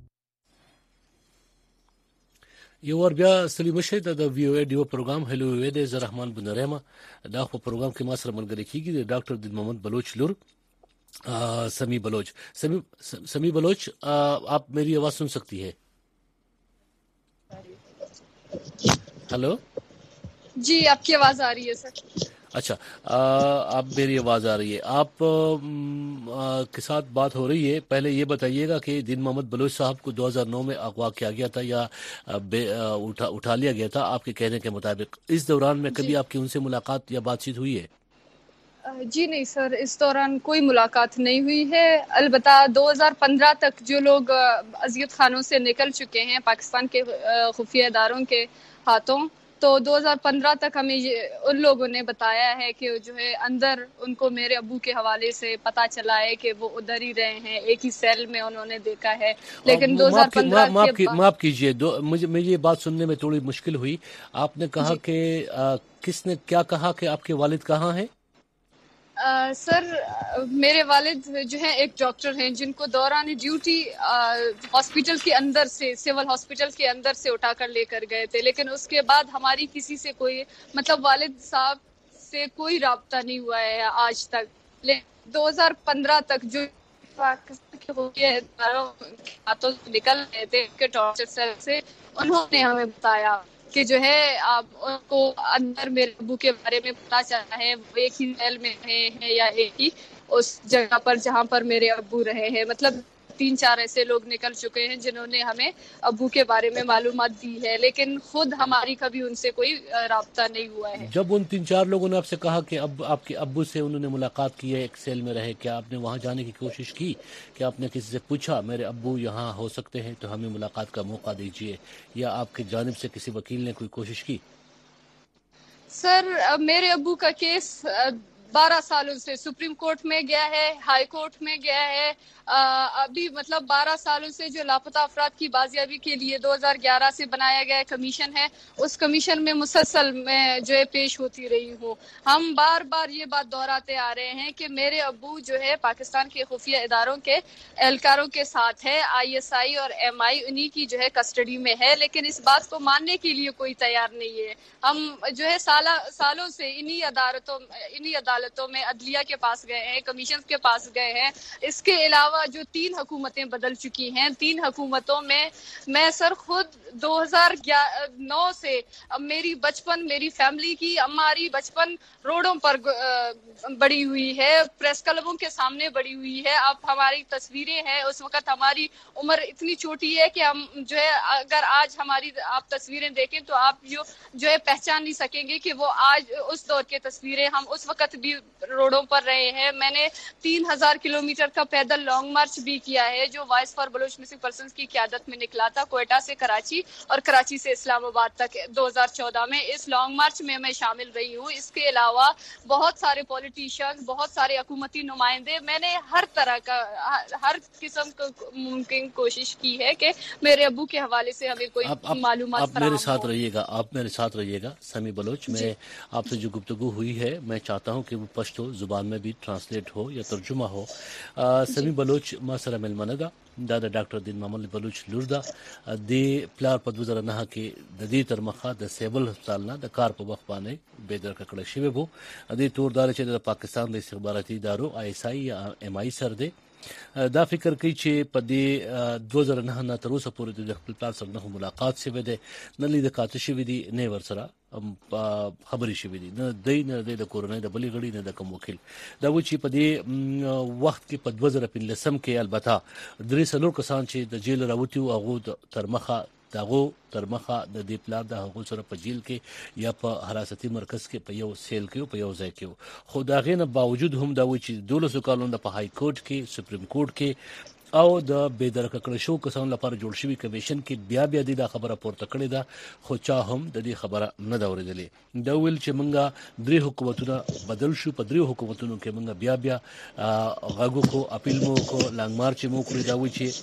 یو ور بیا سلیمه شه د وی او ای ډیو پروګرام هلو وی د زرحمان بن رحمه دا خو پروګرام کې ما سره ملګری کیږي د ډاکټر دین محمد بلوچ لور سمی بلوچ. سمی سمی بلوچ آپ میری آواز سن سکتی ہے؟ ہلو جی آپ کی آواز آ رہی ہے سر. اچھا آپ میری آواز آ رہی ہے. آپ کے ساتھ بات ہو رہی ہے. پہلے یہ بتائیے گا کہ دین محمد بلوچ صاحب کو دو ہزار نو میں اغوا کیا گیا تھا یا اٹھا اٹھا لیا گیا تھا آپ کے کہنے کے مطابق. اس دوران میں کبھی آپ کی ان سے ملاقات یا بات چیت ہوئی ہے؟ جی نہیں سر، اس دوران کوئی ملاقات نہیں ہوئی ہے. البتہ دو ہزار پندرہ تک جو لوگ اذیت خانوں سے نکل چکے ہیں پاکستان کے خفیہ اداروں کے ہاتھوں، تو دو ہزار پندرہ تک ہمیں ان لوگوں نے بتایا ہے کہ جو ہے اندر ان کو میرے ابو کے حوالے سے پتہ چلا ہے کہ وہ ادھر ہی رہے ہیں، ایک ہی سیل میں انہوں نے دیکھا ہے. لیکن دو ہزار پندرہ معاف کیجیے مجھے مجھے یہ بات سننے میں تھوڑی مشکل ہوئی. آپ نے کہا کہ کس نے کیا کہا کہ آپ کے والد کہاں ہیں؟ سر میرے والد جو ہیں ایک ڈاکٹر ہیں جن کو دوران ڈیوٹی ہاسپٹل کے اندر سے سول ہاسپٹل کے اندر سے اٹھا کر لے کر گئے تھے، لیکن اس کے بعد ہماری کسی سے کوئی مطلب والد صاحب سے کوئی رابطہ نہیں ہوا ہے آج تک. دو ہزار پندرہ تک جو پاکستان کے ہاتھوں نکل رہے تھے کے ٹارچر سیل سے، انہوں نے ہمیں بتایا کہ جو ہے آپ ان کو اندر میرے ابو کے بارے میں پتا چلا ہے وہ ایک ہی سیل میں رہے ہیں یا ایک ہی اس جگہ پر جہاں پر میرے ابو رہے ہیں. مطلب تین چار ایسے لوگ نکل چکے ہیں جنہوں نے ہمیں ابو کے بارے میں معلومات دی ہے، لیکن خود ہماری کبھی ان سے کوئی رابطہ نہیں ہوا ہے. جب ان تین چار لوگوں نے آپ سے کہا کہ اب آپ کے ابو سے انہوں نے ملاقات کی ہے، ایک سیل میں رہے، کیا آپ نے وہاں جانے کی کوشش کی؟ کہ آپ نے کسی سے پوچھا میرے ابو یہاں ہو سکتے ہیں تو ہمیں ملاقات کا موقع دیجیے، یا آپ کی جانب سے کسی وکیل نے کوئی کوشش کی؟ سر میرے ابو کا کیس بارہ سالوں سے سپریم کورٹ میں گیا ہے، ہائی کورٹ میں گیا ہے. ابھی مطلب بارہ سالوں سے جو لاپتہ افراد کی بازیابی کے لیے دو ہزار گیارہ سے بنایا گیا کمیشن ہے، اس کمیشن میں مسلسل میں جو ہے پیش ہوتی رہی ہوں. ہم بار بار یہ بات دہراتے آ رہے ہیں کہ میرے ابو جو ہے پاکستان کے خفیہ اداروں کے اہلکاروں کے ساتھ ہے، آئی ایس آئی اور ایم آئی انہی کی جو ہے کسٹڈی میں ہے، لیکن اس بات کو ماننے کے لیے کوئی تیار نہیں ہے. ہم جو ہے سالہ سالوں سے انہی عدالتوں انہی عدالت अदालतों में, अदलिया के पास गए हैं, कमीशन के पास गए हैं। इसके अलावा जो तीन हुकूमतें बदल चुकी हैं, तीन हुकूमतों में मैं सर खुद दो हज़ार नौ से मेरी बचपन, मेरी फैमिली की, हमारी बचपन रोडों पर बड़ी हुई है, प्रेस क्लबों के सामने बड़ी हुई है। अब हमारी तस्वीरें हैं, उस वक्त हमारी उम्र इतनी छोटी है कि हम जो है, अगर आज हमारी आप तस्वीरें देखें तो आप जो जो है पहचान नहीं सकेंगे कि वो आज उस दौर की तस्वीरें, हम उस वक्त भी रोडों पर रहे हैं। मैंने तीन हजार किलोमीटर का पैदल लॉन्ग मार्च भी किया है, जो voice for Baloch missing persons की क़यादत में निकला था, कोयटा से कराची और कराची से इस्लामाबाद तक दो हज़ार चौदह में। इस लॉन्ग मार्च में मैं शामिल रही हूँ। इसके अलावा बहुत सारे पॉलिटिशियन, बहुत सारे हुकूमती नुमाइंदे, मैंने हर तरह का, हर किस्म का मुमकिन कोशिश की है कि मेरे अब्बू के हवाले से हमें कोई मालूमात आप मेरे साथ रहिएगा, आप मेरे साथ रहिएगा समी बलोच। मैं आपसे जो गुफ्तगू हुई है, मैं चाहता हूँ कि वो पश्तो जुबान में भी ट्रांसलेट हो या तर्जुमा हो। समी बलोच मासरा मिलमनदा दादा डॉक्टर दिन मामूल बलूच लुरदा दे प्लार पदवजर नहा के ददी तरमखा द सेबल हस्पताल ना द कार पर बखबाने बेदर ककड़ शिवे भो दे तोरदार चे द पाकिस्तान द इस्तिखबाराती इदारो आईएसआई या एमआई सर दे دا فکر کوي چې په دې دوه زره نهه نه تر اوسه پورې د خپل پلار سره نه ملاقات شوی دی، نه لید کاته شوی دی، نه ورسره خبرې شوی دی، نه دی نه د کورنۍ د بلې غړي نه د کوم وکیل. دا و چې په دې وخت کې په دوه زره پنځلسم کې البته درې څلور کسان چې د جیل راوتي وو هغو تر مخه داغو تر مخه د دې پلار د هغو سره په جیل کې یا په حراستي مرکز کې په یو سیل کې په یو ځای کې، خو د هغې نه باوجود هم دا و چې دولسو کالونو په های کورټ کې، سپریم کورټ کې او د بې درکه کړه شو کسانو لپاره جوړ شوي کمیشن کې بیا بیا دې دا خبره پورته کړې ده، خو چا هم د دې خبره نه ده اورېدلې. دا ویل چې موږ درې حکومتونه بدل شو، په دریو حکومتونو کې موږ بیا بیا غږ وکړو، اپیل مو وکړو، لانګ مارچ مو وکړو. دا وایي چې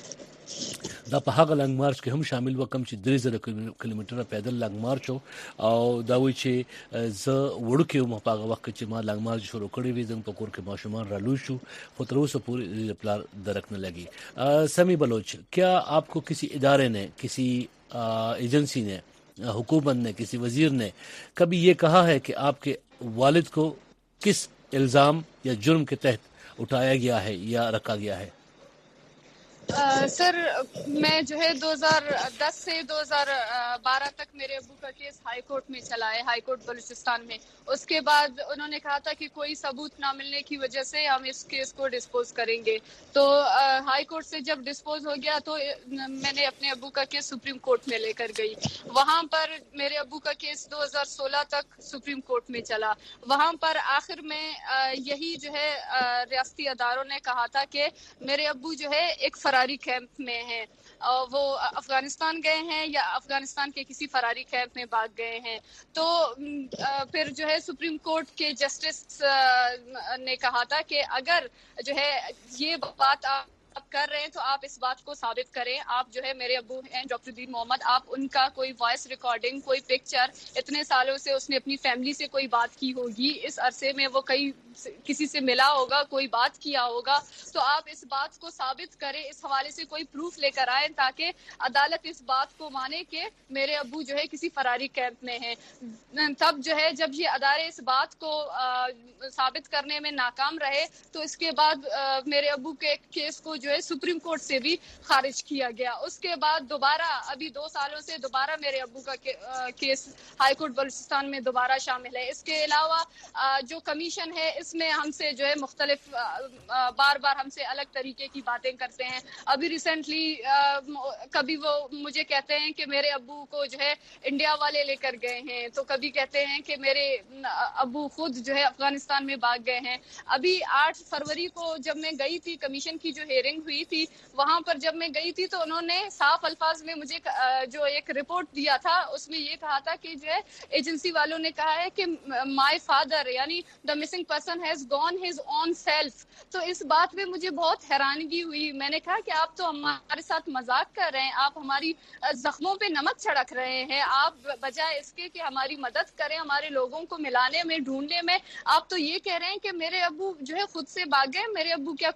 دا په هغه لانګ مارچ کې هم شامل وکم چې درې زره کیلومتره پیدل لانګ مارچ او دا وایي چې زه وړوکی وم په هغه وخت چې ما لانګ مارچ شروع کړی وي، زموږ په کور کې ماشومان رالوی شو، خو تر اوسه پورې پلار درک نه لگی. سمی بلوچ، کیا آپ کو کسی ادارے نے، کسی ایجنسی نے، حکومت نے، کسی وزیر نے کبھی یہ کہا ہے کہ آپ کے والد کو کس الزام یا جرم کے تحت اٹھایا گیا ہے یا رکھا گیا ہے؟ سر میں جو ہے دو ہزار دس سے دو ہزار بارہ تک میرے ابو کا کیس ہائی کورٹ میں چلا ہے، ہائی کورٹ بلوچستان میں. اس کے بعد انہوں نے کہا تھا کہ کوئی ثبوت نہ ملنے کی وجہ سے ہم اس کیس کو ڈسپوز کریں گے. تو ہائی کورٹ سے جب ڈسپوز ہو گیا تو میں نے اپنے ابو کا کیس سپریم کورٹ میں لے کر گئی. وہاں پر میرے ابو کا کیس دو ہزار سولہ تک سپریم کورٹ میں چلا. وہاں پر آخر میں یہی جو ہے ریاستی اداروں نے کہا تھا کہ میرے ابو جو ہے ایک فراری کیمپ میں ہیں، وہ افغانستان گئے ہیں یا افغانستان کے کسی فراری کیمپ میں بھاگ گئے ہیں. تو پھر جو ہے سپریم کورٹ کے جسٹس نے کہا تھا کہ اگر جو ہے یہ بات آپ آپ کر رہے ہیں تو آپ اس بات کو ثابت کریں. آپ جو ہے میرے ابو ہیں ڈاکٹر دین محمد، آپ ان کا کوئی وائس ریکارڈنگ، کوئی پکچر، اتنے سالوں سے اس نے اپنی فیملی سے کوئی بات کی ہوگی، اس عرصے میں وہ کئی کسی سے ملا ہوگا، کوئی بات کیا ہوگا، تو آپ اس بات کو ثابت کریں، اس حوالے سے کوئی پروف لے کر آئیں تاکہ عدالت اس بات کو مانے کہ میرے ابو جو ہے کسی فراری کیمپ میں ہیں. تب جو ہے جب یہ ادارے اس بات کو ثابت کرنے میں ناکام رہے تو اس کے بعد میرے ابو کے کیس کو جو ہے سپریم کورٹ سے بھی خارج کیا گیا. اس کے بعد دوبارہ ابھی دو سالوں سے دوبارہ میرے ابو کا کیس ہائی کورٹ بلوچستان میں دوبارہ شامل ہے. اس کے علاوہ جو کمیشن ہے اس میں ہم سے جو ہے مختلف بار بار ہم سے الگ طریقے کی باتیں کرتے ہیں. ابھی ریسنٹلی کبھی وہ مجھے کہتے ہیں کہ میرے ابو کو جو ہے انڈیا والے لے کر گئے ہیں، تو کبھی کہتے ہیں کہ میرے ابو خود جو ہے افغانستان میں بھاگ گئے ہیں. ابھی آٹھ فروری کو جب میں گئی تھی، کمیشن کی جو ہیئرنگ ہوئی تھی، وہاں پر جب میں گئی تھی تو انہوں نے صاف الفاظ میں مجھے جو ایک رپورٹ دیا تھا اس میں یہ کہا تھا کہ جو ہے ایجنسی والوں نے کہا ہے کہ مائی فادر یعنی دا مسنگ پرسن ہیز گون ہز اون سیلف. تو اس بات میں مجھے بہت حیرانگی ہوئی. میں نے کہا کہ آپ تو ہمارے ساتھ مذاق کر رہے ہیں، آپ ہماری زخموں پہ نمک چھڑک رہے ہیں. آپ بجائے اس کے کہ ہماری مدد کریں، ہمارے لوگوں کو ملانے میں، ڈھونڈنے میں، آپ تو یہ کہہ رہے ہیں کہ میرے ابو جو ہے خود سے بھاگ گئے. میرے ابو کیا کوئی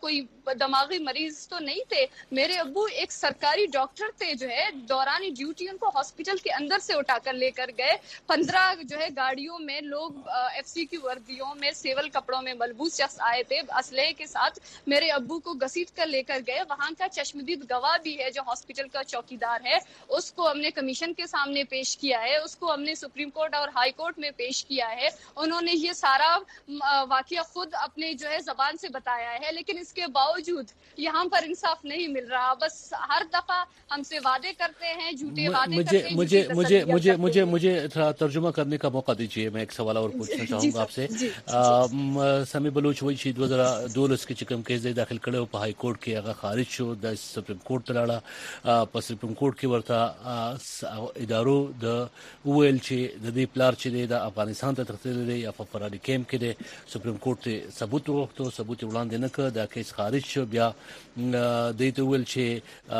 दिमागी मरीज तो नहीं थे। मेरे अब्बू एक सरकारी डॉक्टर थे जो है, दौरान ड्यूटी उनको हॉस्पिटल के अंदर से उठाकर लेकर गए। पंद्रह जो है गाड़ियों में लोग एफसी की वर्दियों में, सेवल कपड़ों में मलबूस शख्स आए थे असलहे के साथ, मेरे अब्बू को घसीट कर लेकर गए। वहां का चश्मदीद गवाह भी है जो हॉस्पिटल का चौकीदार है, उसको हमने कमीशन के सामने पेश किया है, उसको हमने सुप्रीम कोर्ट और हाई कोर्ट में पेश किया है। उन्होंने ये सारा वाकया खुद अपने जो है जबान से बताया है, लेकिन इसके बावजूद यहाँ पर इंसाफ नहीं मिल रहा। बस हर दफा हमसे वादे करते हैं, झूठे वादे मुझे करते हैं, मुझे झूठी मुझे तसल्लियां मुझे करते मुझे हैं। मुझे थोड़ा तर्जुमा करने का मौका दीजिए। मैं एक सवाल और पूछना चाहूँगा आपसे। समी बलूच वही शहीद वजरा दौलस के चिकम केस दे दाखिल करे पे हाई कोर्ट के अगर खारिज शो द सुप्रीम कोर्ट तलाड़ा पर सुप्रीम कोर्ट के वर्ता इदारो द उएल चे द दे प्लार चे दे द अफगानिस्तान te تختل دی یا ففرادی کیم کې دی سپریم کورټ ته ثبوت وغوښتو، ثبوت وړاندې نه کړ، دا کیس خارج شو. بیا دوی ته ویل چې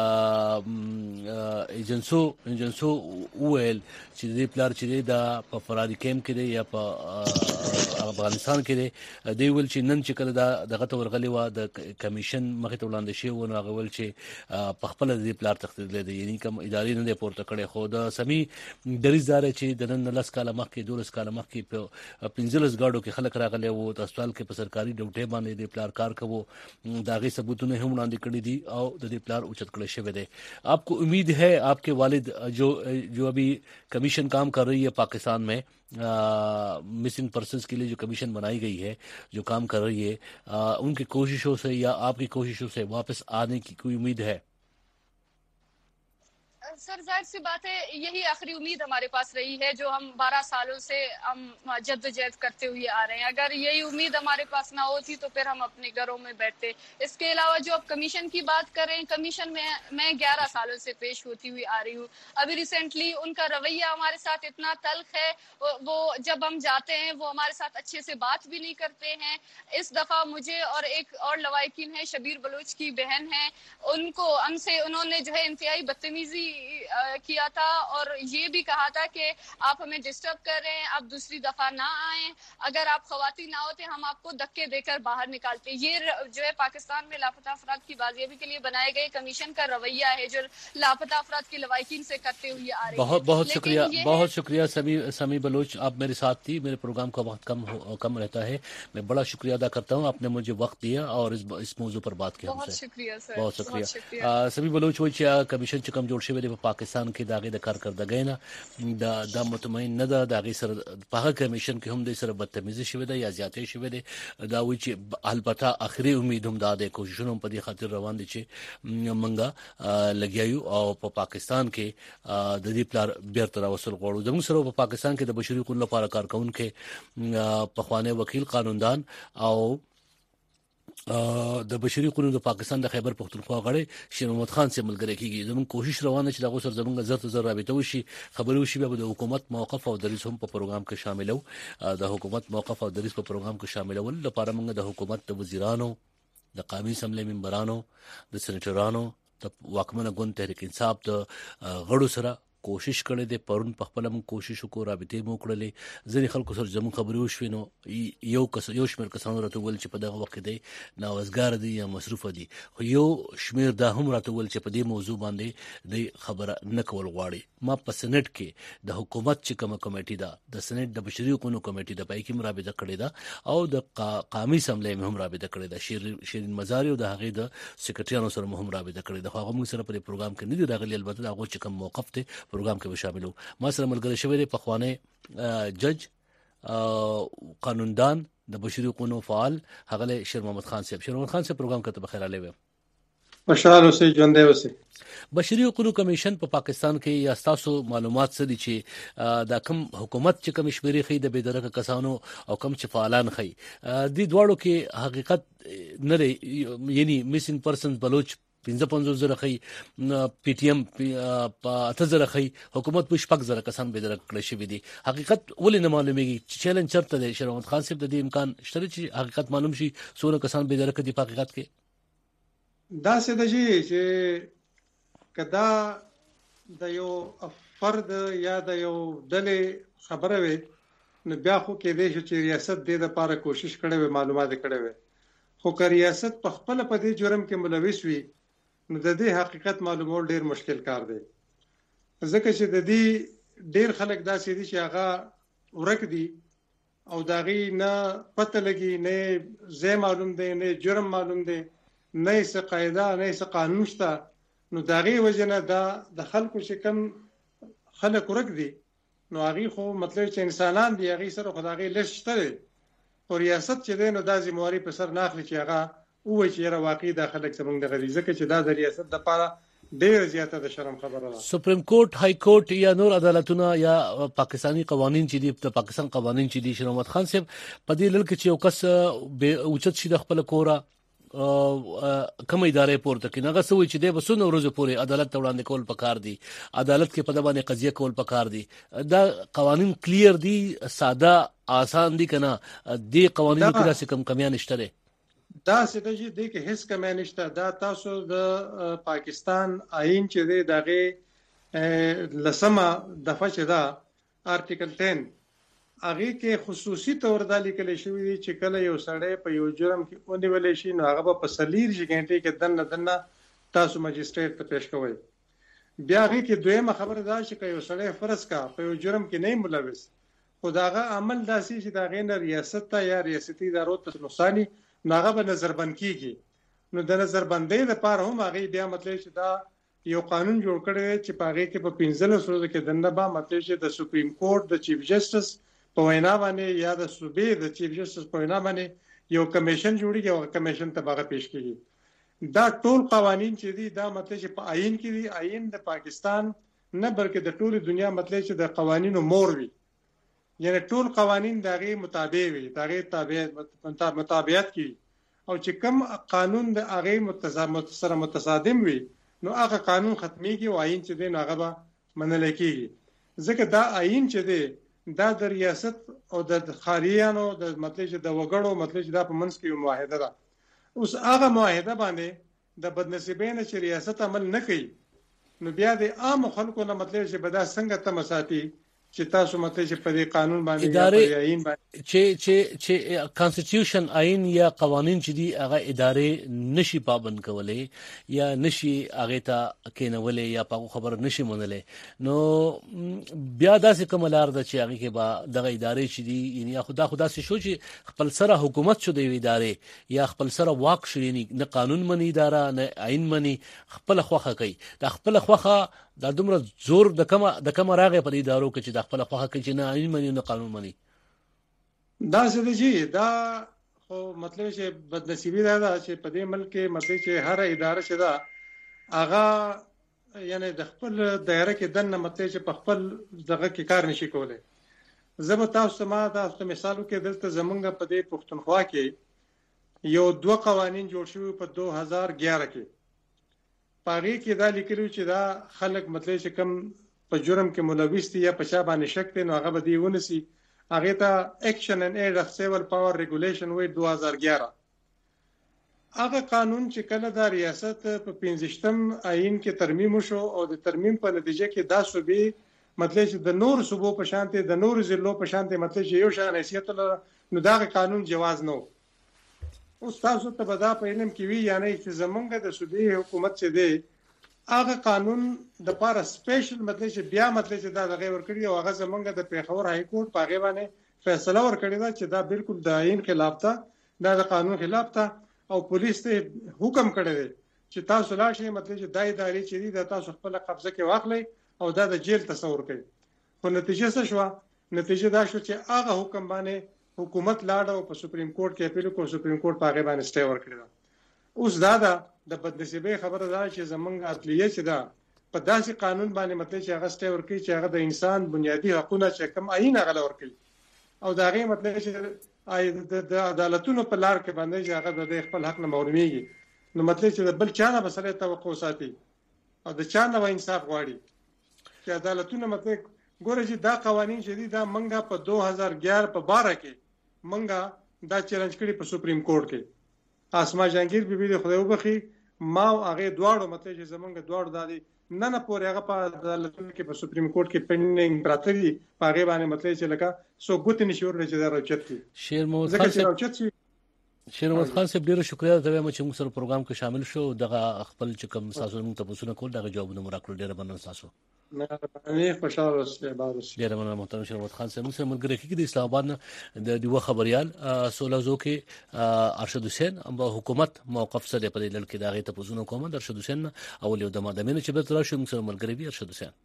ایجنسو ایجنسو ویل چې د پلار چې دی دا په فرادی کیم کې دی یا په افغانستان کې دی. دوی ویل چې نن چې کله دا دغه ته ورغلی و د کمیشن مخې ته وړاندې شوی و، نو هغه ویل چې په خپله د دې پلار تښتېدلی دی، یعنې کوم ادارې نه دی پورته کړی. خو د سمي دریځ دا دی چې د نن لس کاله مخکې دولس کاله مخکې په پنځلس ګاډو کې خلک راغلي وو، د هسپتال کې په سرکاري ډیوټۍ باندې د پلار کار کوو، د هغې ثبوتونه هم وړاندې کړي دي او د دې پلار اوچت کړی شوی دی. آپ کو امید ہے آپ کے والد جو جو ابھی کمیشن کام کر رہی ہے پاکستان میں مسنگ پرسنس کے لیے جو کمیشن بنائی گئی ہے جو کام کر رہی ہے، آ, ان کی کوششوں سے یا آپ کی کوششوں سے واپس آنے کی کوئی امید ہے؟ सर जाहिर सी बात है, यही आखिरी उम्मीद हमारे पास रही है जो हम बारह सालों से हम जद्दोजहद करते हुए आ रहे हैं। अगर यही उम्मीद हमारे पास ना होती तो फिर हम अपने घरों में बैठते। इसके अलावा जो आप कमीशन की बात कर रहे हैं, कमीशन में मैं ग्यारह सालों से पेश होती हुई आ रही हूँ। अभी रिसेंटली उनका रवैया हमारे साथ इतना तल्ख है, वो जब हम जाते हैं वो हमारे साथ अच्छे से बात भी नहीं करते हैं। इस दफा मुझे और एक और लवाकिन है, शबीर बलूच की बहन है, उनको हमसे उन्होंने जो है इंतहाई बदतमीजी किया था और ये भी कहा था कि आप हमें डिस्टर्ब कर रहे हैं, आप दूसरी दफा ना आए, अगर आप खवातीन ना होते हम आपको धक्के देकर बाहर निकालते। ये जो है पाकिस्तान में लापता अफराद की बाजियाबी के लिए बनाए गए कमीशन का रवैया है जो लापता अफराद की लवाकिन से करते हुए आ रही है। बहुत बहुत शुक्रिया, बहुत शुक्रिया समी समी बलूच, आप मेरे साथ थी। मेरे प्रोग्राम का वक्त कम हो, कम रहता है, मैं बड़ा शुक्रिया अदा करता हूँ, आपने मुझे वक्त दिया और इस इस मौजू पर बात की हमसे। बहुत शुक्रिया सर, बहुत शुक्रिया। समी बलूच वही कमीशन च कमजोर शे पाकिस्तान کې داغه د کارکردګۍ نه دا د مطمئن نه ده، داغه سره په هغه کمیشن کې هم د سره بدتمیزي شوې ده یا زیاتې شوې ده. دا وی چې البته اخري امید هم دا د کوششونو په دې خاطر روان دي چې منګه لګیایو او په پاکستان کې د دې پلار بیرته راوصل غواړو. زموږ سره په پاکستان کې د بشري حقوقو لپاره کارکونکو په خوانه وکیل قانوندان او د بشري حقوقو د پاکستان د خیبر پختونخوا غړي شیر محمد خان سے ملګری کیږي. زموږ کوشش روانه چې دغه سره زموږ زر ته زر رابطه وشي، خبرو شي، به د حکومت موقف او دریس هم په پروګرام کې شاملو. د حکومت موقف او دریس په پروګرام کې شاملول لپاره موږ د حکومت د وزیرانو، د قومي اسمبلی ممبرانو، د سېنیټرانو، د واکمنه ګوند تحریک انصاف د غړو سره کوشش کړي دي. پرون په خپل هم کوشش وکړو، رابطې مو کړلې، ځینې خلکو سره زموږ خبرې وشوې، نو یو کس یو شمېر کسانو راته وویل چې په دغه وخت کې دی ناوزګار دي یا مصروفه دي، خو یو شمېر دا هم راته وویل چې په دې موضوع باندې دی خبره نه کول غواړي. ما په سېنټ کې د حکومت چې کومه کمیټي ده، د سېنټ د بشري حقوقو کمیټي ده، پای کې هم رابطه کړې ده او د قومي اسمبلی هم رابطه کړې ده. شیرین مزاري او د هغې د سیکرټریانو سره هم رابطه کړې ده، خو هغه موږ سره په پروګرام کې نه دي راغلي. البته د هغو چې کوم موقف دی پروګرام کې به شاملو. ما سره ملګری شوی دی پخوانی جج قانوندان د بشري حقوقو فعال هغه شیر محمد خان صاحب. شیر محمد خان صاحب پروګرام کته بخیر علی و خوشحال اوسئ، ژوندی اوسئ. بشري حقوقو کمیشن په پا پاکستان کې یا تاسو معلومات څه دي چې دا کوم حکومت چې کوم شمیرې خې د بيدرکه کسانو او کوم چې فعالان خې د دوړو کې حقیقت نه لري، یعنی میسنګ پرسن بلوچ پنځه پنځه زره خې، پی ټی ایم په اته زره خې، حکومت په شپږ زره کسان بيدرک کړی شوی دي. حقیقت ولې نه معلومیږي؟ چیلنج چرته دی؟ شیر محمد خان صاحب د دې امکان شته چې حقیقت معلوم شي څونه کسان بيدرک دي په حقیقت کې؟ دا څه دی چې کدا د یو فرد یا د یو ډلې خبره وي، نو بیا خو کې دی چې ریاست دې لپاره کوشش کړي وي، معلومات کړي وي، خو که ریاست په خپل په دې جرم کې ملوث وي نو د دې حقیقت معلومول ډیر مشکل کار دی، ځکه چې د دې ډیر خلک داسې دي چې هغه ورک دي او د هغې نه پته لګي، نه ځای معلوم دی، نه جرم معلوم دی، نه یې څه قاعده نه یې څه قانون شته. نو د هغې وجې نه دا د خلکو چې کوم خلک ورک دي نو هغې خو مطلب چې انسانان دي هغې سره خو د هغې لست شته دی، خو ریاست چې دی نو دا ذمهواري په سر نه اخلي چې هغه ووایي چې یاره واقعي دا خلک زموږ دغه دي، ځکه چې دا د ریاست دپاره ډېره زیاته د شرم خبره ده. سپریم کورټ، های کورټ یا نور عدالتونه یا پاکستانی قوانین چې دي، د پاکستان قوانین چې دي، شیر محمد خان صاحب په دې لړ کې چې یو کس اوچت شي د خپل کوره کوم ادارې پورته کړي، هغه سوي چې د بسونو ورځې پورې عدالت ته وړاندې کول پکار دي، عدالت کې په د باندې قضیه کول پکار دي. دا قوانین کلیر دي، ساده آسان دي کنه؟ دې قوانینو کې داسې کم کمیان نشته دي؟ دا څه دی چې د هیڅ کمی نشته. دا تاسو د پاکستان آئین چې دی دغه لسمه دفعه چې دا آرټیکل ټین هغه کې خصوصي تور د لیکل شوی دی چې کله یو سړی په یو جرم کې ونیول شي نو هغه په سلیر غنټې کې دنه دنه تاسو مجستریټ ته پیښ کوئ. بیا هغه کې دویمه خبره ده چې یو سړی فرض کا په یو جرم کې نه ملوث، خو داغه عمل داسي چې داغه نه ریاست ته یا ریاستي ادارو ته نقصان ناغه به نظربند کیږي. نو د نظربندۍ لپاره هم هغه بیا مطلب چې دا یو قانون جوړ کړی چې په هغه کې په پنځلس ورځو کې دنه به مطلب چې د سپریم کورټ د چیف جسټس په وینا باندې یا د صوبې د چیف جسټس په وینا باندې یو کمیشن جوړیږي او کمیشن ته باغه پیش کیږي. دا ټول قوانین چې دي دا مطلب چې په آئین کې دي، آئین د پاکستان نه بلکې د ټول دنیا مطلب چې د قوانینو مور وي، یعنی ټول قوانین دغه مطابق وي، دغه تابع مطابقت کوي، او چې کوم قانون د هغه متضاد سره متصادم وي نو هغه قانون ختميږي او آئین چې دی نو هغه به منل کیږي. ځکه دا آئین چې دی دا د ریاست او د خاریانو د مطلب چې د وګړو مطلب چې دا په منځ کې یو معاهده ده. اوس هغه معاهده باندې د بدنصیبۍ نه چې ریاست عمل نه کوي نو بیا د عام خلکو نه مطلب چې بدا څنګه ته مساتي چې تاسو مطلب چې په دې قانون باندې ادارې آئین باندې چې چې چې کانسټیټیوشن آئین یا قوانین چې دي هغه ادارې نشي پابند کولای یا نشي هغه ته کېنولې یا په خبر نشي منلې، نو بیا داسې کوم لار ده چې هغه کې با دغه ادارې چې دي یعنی خدا خدا سي شو چې خپل سره حکومت شو د ادارې یا خپل سره واک شو، یعنی نه قانون مني اداره نه آئین مني، خپل خوخه کوي. د خپل خوخه دا دومره زور د کما د کما راغې په ادارو کې چې د خپل خوخه کې چې نه آئین مني نه قانون مني. دا څه دی دا خو مطلب چې بدنصیبی دا ده چې په دې ملک کې مطلب چې هر اداره چې دا هغه یعنی د خپل دایره کې دنه مطلب چې په خپل دغه کې کار نشي کولای. زه به تاسو ما تاسو مثالو کې دلته زمونږ په دې پښتونخوا کې یو دوه قوانین جوړ شوي په دو هزار ګیارہ کې، پاره کې دا لیکلو چې دا خلک مطلب چې کم په جرم کې ملوث دي یا په چا باندې شک دي نو هغه به دی ونسی، هغه ته ایکشن ان ایډ اف سیول پاور ریګولیشن وې دو هزار ګیارہ. هغه قانون چې کله د ریاست په پنځشتم آئین کې ترمیم شو او د ترمیم په نتیجه کې دا صوبې مطلب چې د نور صوبو په شانته د نور ضلعو په شانته مطلب چې یو شان حیثیت لري نو دا قانون جواز نه. اوس تاسو ته بدا په علم کې وی یعنی چې زمونږ د صوبې حکومت چې دی هغه قانون د پاره سپیشل مطلب چې بیا مطلب چې دا دغه ورکړي او هغه زمونږ د پیښور های کورټ په هغه باندې فیصله ورکړي دا چې دا بالکل د آئین خلاف ده، دا د قانون خلاف ده او پولیس ته حکم کړی دی چې تاسو لا شي مطلب چې دای ادارې چې دي د تاسو خپل قبضه کې واخلئ او دا د جیل تصور کوي. خو نتیجه څه شو؟ نتیجه دا شو چې هغه حکم باندې حکومت لاړ او په سپریم کورټ کې اپیل کو، سپریم کورټ په هغه باندې سټے ورکړی. اوس دا دا د بدنصیبۍ خبره ده چې زمونږ عدلیه چې ده په داسې قانون باندې مطلب چې هغه سټے ورکړي چې هغه د انسان بنیادی حقوقونه چې کم آئین هغه ورکړي او دا غي مطلب چې د عدالتونو په لار کې باندې چې هغه د خپل حق نه محروميږي. نو مطلب چې د بل چا نه مسله توقع ساتي او د چا نه انصاف غواړي چې عدالتونه مطلب ګوره چې دا قوانين چې دي دا منګه په دو هزار ګیارہ په بارہ کې منګه دا چیلنج کړي په سپریم کورټ کې. اسما جهانگیر بیبي د خدای وبخي ما هغه دواړو مطلب چې زمونږ دواړو دادي نه نه پورې هغه په عدالتونو کې په سپریم کورټ کې پینډینګ پراته دي په هغه باندې مطلب چې لکه سو ګوت نشور چې دا راوچت کی شیر محمد خان شیر محمد خان صاحب ډیره شکریا ته وایم چې موږ سره پروګرام کې شامل شو دغه خپل چې کوم تاسو موږ ته پوښتنه کول دغه جوابونه مو راکړل ډیره مننه تاسو مې خوشاله اوسئ بارس ډیره مننه محترم شیر محمد خان صاحب موږ سره ملګری کیږي د اسلام آباد نه د دیو خبريال سولازو کې ارشد حسین ام حکومت موقف سره په دې لړ کې دغه ته پوښتنه کوم د ارشد حسین اول یو د مادمنه چې به تر شو موږ سره ملګری وي ارشد حسین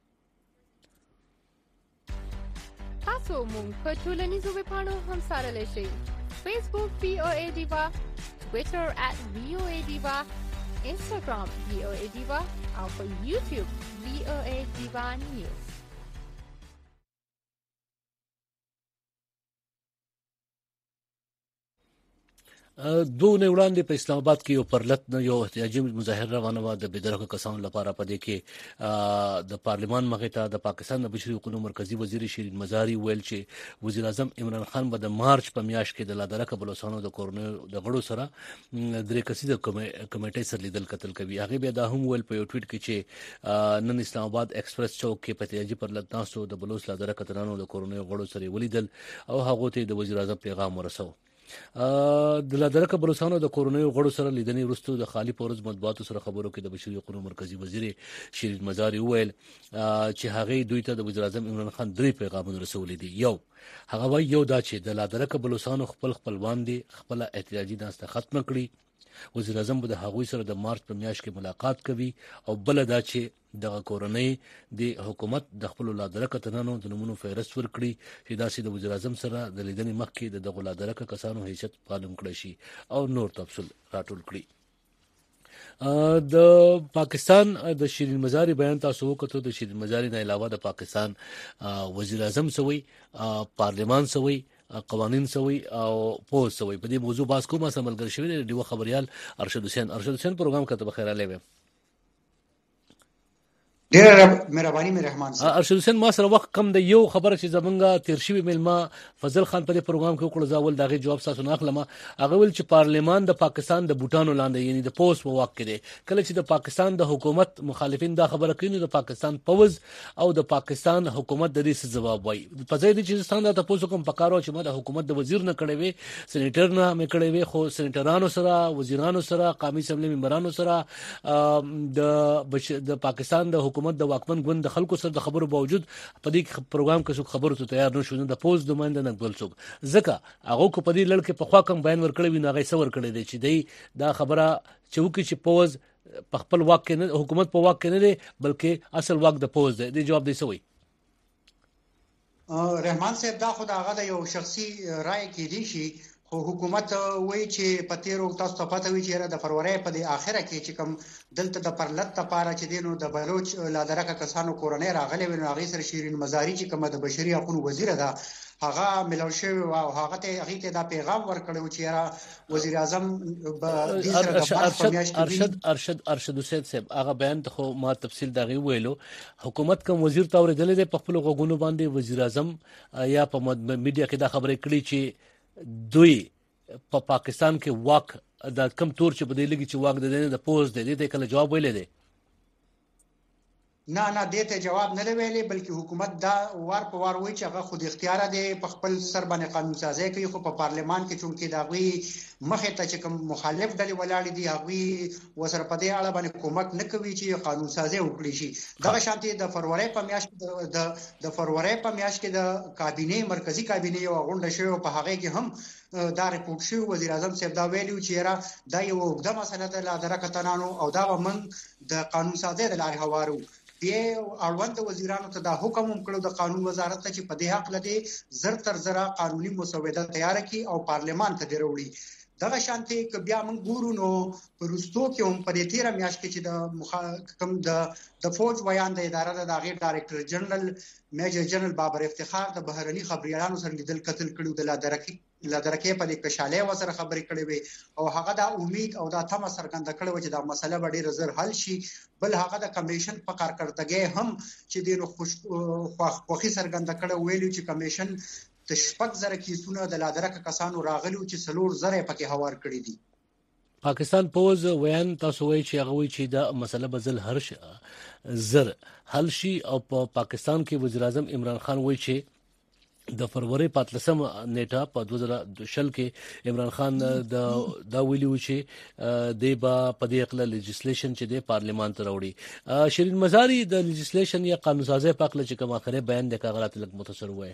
تاسو مونږ په ټولنیزو ویبپاڼو هم سره لشي Facebook V O A Diva, Twitter at V O A Diva, Instagram V O A Diva, او په YouTube V O A Diva News. دوه نه وړاندې په اسلام آباد کې یو پرلط نه یو احتجاجي مظاهره روانه و د بيدرغه کسانو لپاره پدې کې د پارلمان مخې ته د پاکستان د بشري حقوقو مرکزی وزیر شیرین مزاری ویل چې وزیر اعظم عمران خان به د مارچ په میاشت کې د لادرکه بلوچستان د کورنۍ د غړو سره درې کسیزه کمیټې سره لیدل کتل کوي هغه بیا دا هم ویل په یو ټویټ کې چې نن اسلام آباد ایکسپریس چوک کې په احتجاجي پرلط تاسو د بلوچ لادرکه ترانو د کورنۍ غړو سره ولیدل او هغه ته د وزیر اعظم پیغام ورسو د لادرکه بلوچستان د کورونی غړو سره لیدنې وروسته د خالی پورز مطبوعاتو سره خبرو کې د بشري حقوقو مرکزی وزیر شیرین مزاری ویل چې هغه دوی ته د وزیر اعظم عمران خان درې پیغامونه رسولي دي یو هغه وایي یو دا چې د لادرکه بلوچستان خپل خپلوان دي خپل احتجاجي ناسته ختم کړي وزیر اعظم به د هغوی سره د مارچ په میاشت کې ملاقات کوي او بل دا چې د کورنۍ د حکومت د خپل لادرکه تنانو د نمونو فهرست ورکړي چې داسې د وزیر اعظم سره د لیدنې مخکې د دغه لادرکه کسانو حیثیت معلوم کړي شي او نور تفصیل راټول کړي د پاکستان د شیرین مزاری بیان تاسو وکړو د شیرین مزاری نه علاوه د پاکستان وزیر اعظم سوی پارلمان سوی قوانین سوی او پوز سوی په دې موضوع باس کومه سملګر شوی دی خبريال ارشد حسین ارشد حسین پروګرام کته بخیر علیه ډیر مهرباني مې رحمان صاحب ارشد حسین ما سره وخت کم د یو خبره چې زمونږه تیر شوی ملما فضل خان په دې پروګرام کې وکړ ځاول دغه جواب تاسو نه اخلم هغه ول چې پارلمان د پاکستان د بوټانو لاندې یعنی د پوس په واقع دی کله چې د پاکستان د حکومت مخالفین دا خبره کوي د پاکستان پوز او د پاکستان حکومت د دې جواب وایي په ځای د چې ستاسو د پوسو کوم پکارو چې ما د حکومت د وزیر نه کړی وي سېنیټر نه مې کړی وي خو سېنیټرانو سره وزیرانو سره قومي اسمبلی ممبرانو سره د د پاکستان د حکومت د واکمن ګوند د خلکو سره د خبرو باوجود په دې پروګرام کې څوک خبرو ته تیار نشو د پوز دومنده نه بل څوک ځکه هغه کو په دې لړ کې په خوا کم بیان ورکړی وي ناغي څور کړی دی چې دی دا خبره چوکي چې پوز په خپل واک کې نه حکومت په واک کې نه دی بلکې اصل واک د پوز دی د جواب دی سوی رحمان صاحب دا خو دا هغه د یو شخصي رائے کې دی شي خو حکومت وایي چې په تیرو تاسو ته پته وي چې د فروری په د اخره کې چې کوم دلته د پرلط لپاره چې دینو د بلوچ لادرکه کسانو کورنۍ راغلي ونه هغه سره شیرین مزاری چې کوم د بشري حقوقو وزیر ده هغه ملو شوی او هغه ته هغه ته دا پیغام ورکړو چې وزیر اعظم ارشد ارشد ارشد ارشد حسین صاحب هغه بیان ته ما تفصیل دغه ویلو حکومت کوم وزیر تور دلې په خپل غوګونو باندې وزیر اعظم یا په میډیا کې دا خبره کړې چې دوی په پا پاکستان کې واک د کم تور چې بده لګي چې واک د د پوز دی د کله جواب ویلې دی نه نه دته جواب نه ویلې بلکې حکومت دا وار په وار وایي چې هغه خود اختیار دی په خپل سر باندې قانون سازي کوي خو په پارلمان کې چونکی دا غوي مخه ته چې کوم مخالف ډلې ولاړ دي هغه وسر په دې اړه باندې کومک نه کوي چې قانون سازي وکړي شي دا شانتي د فروری په میاشت د د فروری په میاشت کې د کابینه مرکزی کابینه یو غونډه شوه په هغه کې هم دا ریپورت شو وزیر اعظم صاحب دا ویلو چې را دا یو وګړه مسله ده لادرکه تنانو او دا ومن د قانون سازي د لارې هوارو بیا اړوند وزیرانو ته دا حکم هم کړو د قانون وزارت ته چې په دې حق لدی زر تر زره قانوني مسوده تیار کړي او پارلمان ته دروړي دغه شانتي ک بیا موږ ګورو نو پرستو کې هم په دې تیر میاشت کې چې د مخکم د د فوج ویان د اداره د غیر ډایرکټر جنرال میجر جنرال بابر افتخار د بهرني خبريالانو سره لیدل کتل کړو د لادرکه لادرکه په دې کشاله وسره خبرې کړې وي او هغه دا امید او دا تمه څرګنده کړې و چې دا مسله به ډېر زر حل شي بل هغه د کمیشن په کارکړتګۍ هم چې د خوش خوخي څرګنده کړې ویلو چې کمیشن د شپږ زره کیسونه د لادرکه کسانو راغلي چې سلور زره پکې هوار کړی دي پاکستان پوز ویان تاسو وایي چې هغه وایي چې دا مسله بزل هر زر حل شي او په پا پاکستان کې وزیر اعظم عمران خان وایي چې د فروری پاتلسم نیټه په دوه زره شل کې عمران خان د دا ویلو چې د با په دې خپل لیجسلیشن چې د پارلیمان ته راوړي. شیرین مزاری د لیجسلیشن یا قانون سازي په خپل چې کوم اخره بیان د کاغذات لګ متصر وای.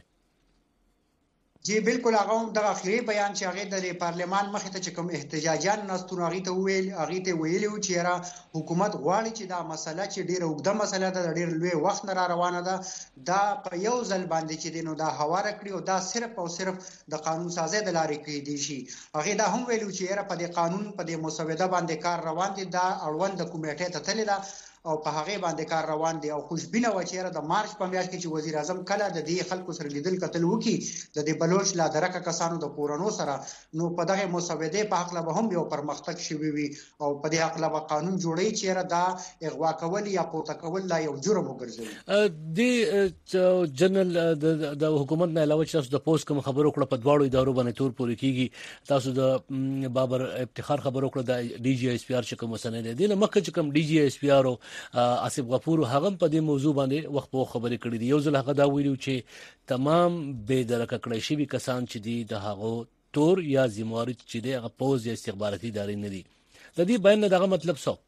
جی بالکل هغه هم د اخیری بیان چې هغه د پارلیمان مخې ته چې کوم احتجاجان نستون هغه ته ویل هغه ته ویلي و چې را حکومت غواړي چې دا مسله چې ډیره اوږده مسله ده ډیر لوی وخت نه را روانه ده دا په یو ځل باندې چې دینو دا هواره کړی او دا صرف او صرف د قانون سازي د لارې کې دي شي. هغه دا هم ویلو چې را په دې قانون په دې مسوده باندې کار روان دي دا اړوند د کمیټې ته تللی ده او په هغه باندې کار روان دي او خوشبینه و چې د مارچ په میاشت کې چې وزیر اعظم کله د دې خلکو سره لیدل کتل وکي د دې بلوچ لا درکه کسانو د کورونو سره نو په دغه مسوده په حق له هم یو پرمختګ شوی وي او په دې حق له قانون جوړی چې دا اغوا کول یا پورته کول لا یو جرم وګرځي. د جنرال د حکومت نه علاوه چې د پوسټ کوم خبرو کړه په دواړو ادارو باندې تور پوري کیږي. تاسو د بابر افتخار خبرو کړه د ډي جی ایس پی آر چې کوم سند دی نه مخکې چې کوم ډي جی ایس پی آر آصف غفور هغه په دې موضوع باندې وخت په خبرې کړې دي. یو ځل هغه دا ویلو چې تمام بې درکه کړی شوي کسان چې دي د هغو تور یا ذمہواری چې دی هغه پوز یا استخباراتي ادارې نه دي. د دې بیان نه دغه مطلب څه؟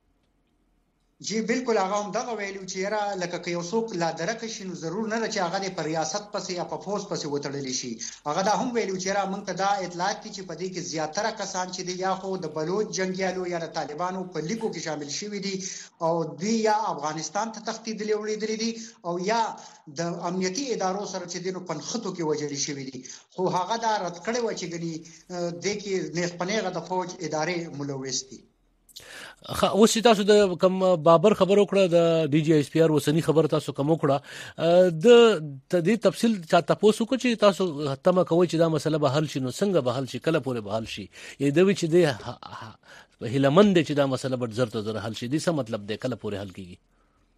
جی بالکل هغه هم دغه ویلو چې را لکه که یو څوک لا درکه شي نو ضرور نه چې هغه د ریاست پسې یا په فوز پسې وتړل شي. هغه دا هم ویلو چې را موږ ته دا اطلاعات دي چې په دې کې زیاتره کسان چې دي یا خو د بلوچ جنگیالو یا د طالبانو په لیکو کې شامل شوي دي او دوی یا افغانستان ته تښتېدلي ولیدلي دي او یا د امنیتي ادارو سره چې دینو پنخته کې وجلي شوي دي. خو هغه دا رد کړی و چې ګني د کې نیغ پنیغه د فوج ادارې ملوث دي. اوس تاسو د کوم بابر خبرو کړه د ډي جی ایس پی آر وسنی خبر تاسو کوم کړه د دې تفصیل چا تاسو کو چې تاسو تمه کوي چې دا مسله به حل شي نو څنګه به حل شي کله پورې به حل شي یی دوی چې د هیلمند چې دا مسله به زر ته زر حل شي دې څه مطلب دی کله پورې حل کیږي؟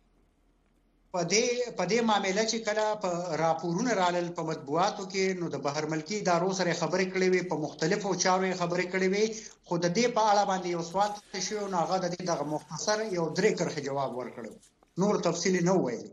په دې په دې معاملې چې کله په راپورونه رالل په مطبوعاتو کې نو د بهر ملکی ادارو سره خبرې کړې وي په مختلفو چارو خبرې کړې وي خو د دې په اړه باندې یو سوال تشو نو هغه د دې دغه مختصر یو درې کرښه جواب ورکړو نور تفصیلی نه وایي.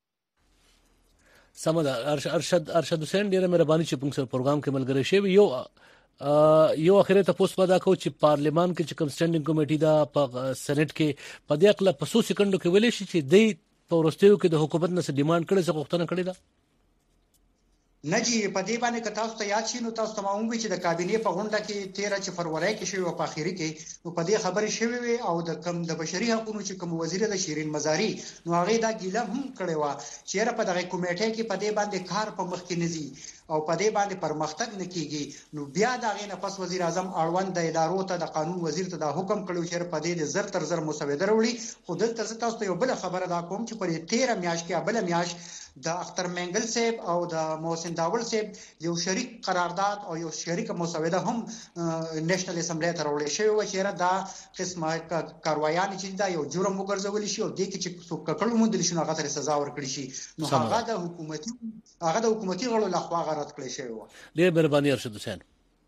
سمدا ارشد ارشد حسین ډیره مهرباني چې په څیر پروګرام کې ملګری شوی یو یو اخره ته پوسټ پیدا کو چې پارلیمان کې چې کوم سټینډینګ کمیټې دا په سېنات کې په دې اړه په څو سکندو کې ویل شي چې د په ورستیو کې د حکومت نه څه ډیماند کړي څه غوښتنه کړې ده؟ نه جی په دې باندې که تاسو ته یاد شي نو تاسو ته معلوم وي چې د کابینې په غونډه کې تیرہ فروری کې شوی او په اخیری کې نو په دې خبرې شوی وي او د کم د بشري حقوقو چې کوم وزیر د شیرین مزاری نو هغه دا ګیله هم کړې و چې را په دغه کمیټې کې په دې باندې کار په مخ کې نزي او په دې باندې پرمختګ نکېږي نو بیا دا غي نه پس وزیر اعظم اړوند د ادارو ته د قانون وزیر ته دا حکم کړو چې په دې د زر تر زر مسوده وروړي خو دلته تاسو ته یو بل خبره دا کوم چې په تیرہ میاشت کې بل میاشت د اختر منګل صاحب او د محسن داول صاحب یو شریک قرارداد او یو شریک مسوده هم نېشنل اسمبلی ته راوړل شوی و چې را دا قسمه کاروایان چې دا یو جرم وګرځول شي او د کې چې څوک کړو مونږ د شنو هغه سره سزا ورکړي شي نو هغه د حکومتي هغه د حکومتي غړو لخوا غرض کړی شوی و. ډېر مهرباني ارشد حسین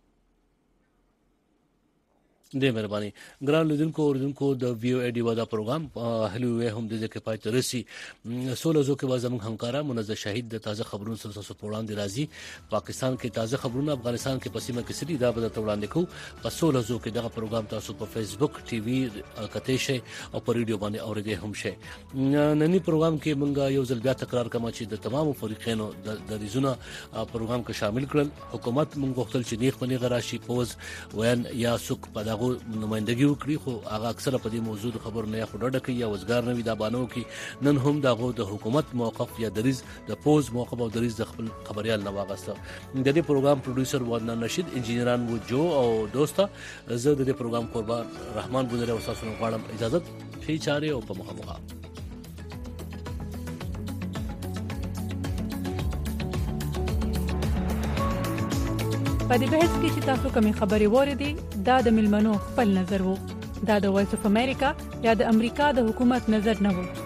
ډېر مهرباني. ګران لیدونکو اوریدونکو د ویو ای ډي وادا پروګرام هلو وې هم د ځکه پای ته رسي سولہ زو کې وازم همکارا منزه شهید د تازه خبرونو سره سره وړاندې راځي. پاکستان کې تازه خبرونه افغانستان کې پسیمه کې سړي دا به تر وړاندې کو په سولہ زو کې دغه پروګرام تاسو په فیسبوک ټي وي کته شي او په ریډیو باندې اورېدې هم شي. نننی پروګرام کې مونږ یو ځل بیا تکرار کوم چې د تمامو فریقینو د ریزونه پروګرام کې شامل کړل. حکومت مونږ غوښتل چې نیخ پنی غراشي پوز وین یا سوک په نمائندګي وکړي خو هغه اکثره په دې موضوع خبر نه یا خډړه کوي یا وزګار نه وي دا بانو کې نن هم دغه د حکومت موقف یا دریز د پوز موقف او دریز د خپل خبريال نه واغسته. د دې پروګرام پروډوسر ودنا نشید انجینران وو جو او دوستا زه د دې پروګرام قربان رحمان بوزره او تاسو غواړم اجازه شي چاره او په مخه په دې بحث کې چې تاسو کومې خبرې واردې دا د ملمنو خپل نظر وو دا د وایس اف امریکا یا د امریکا د حکومت نظر نه وو.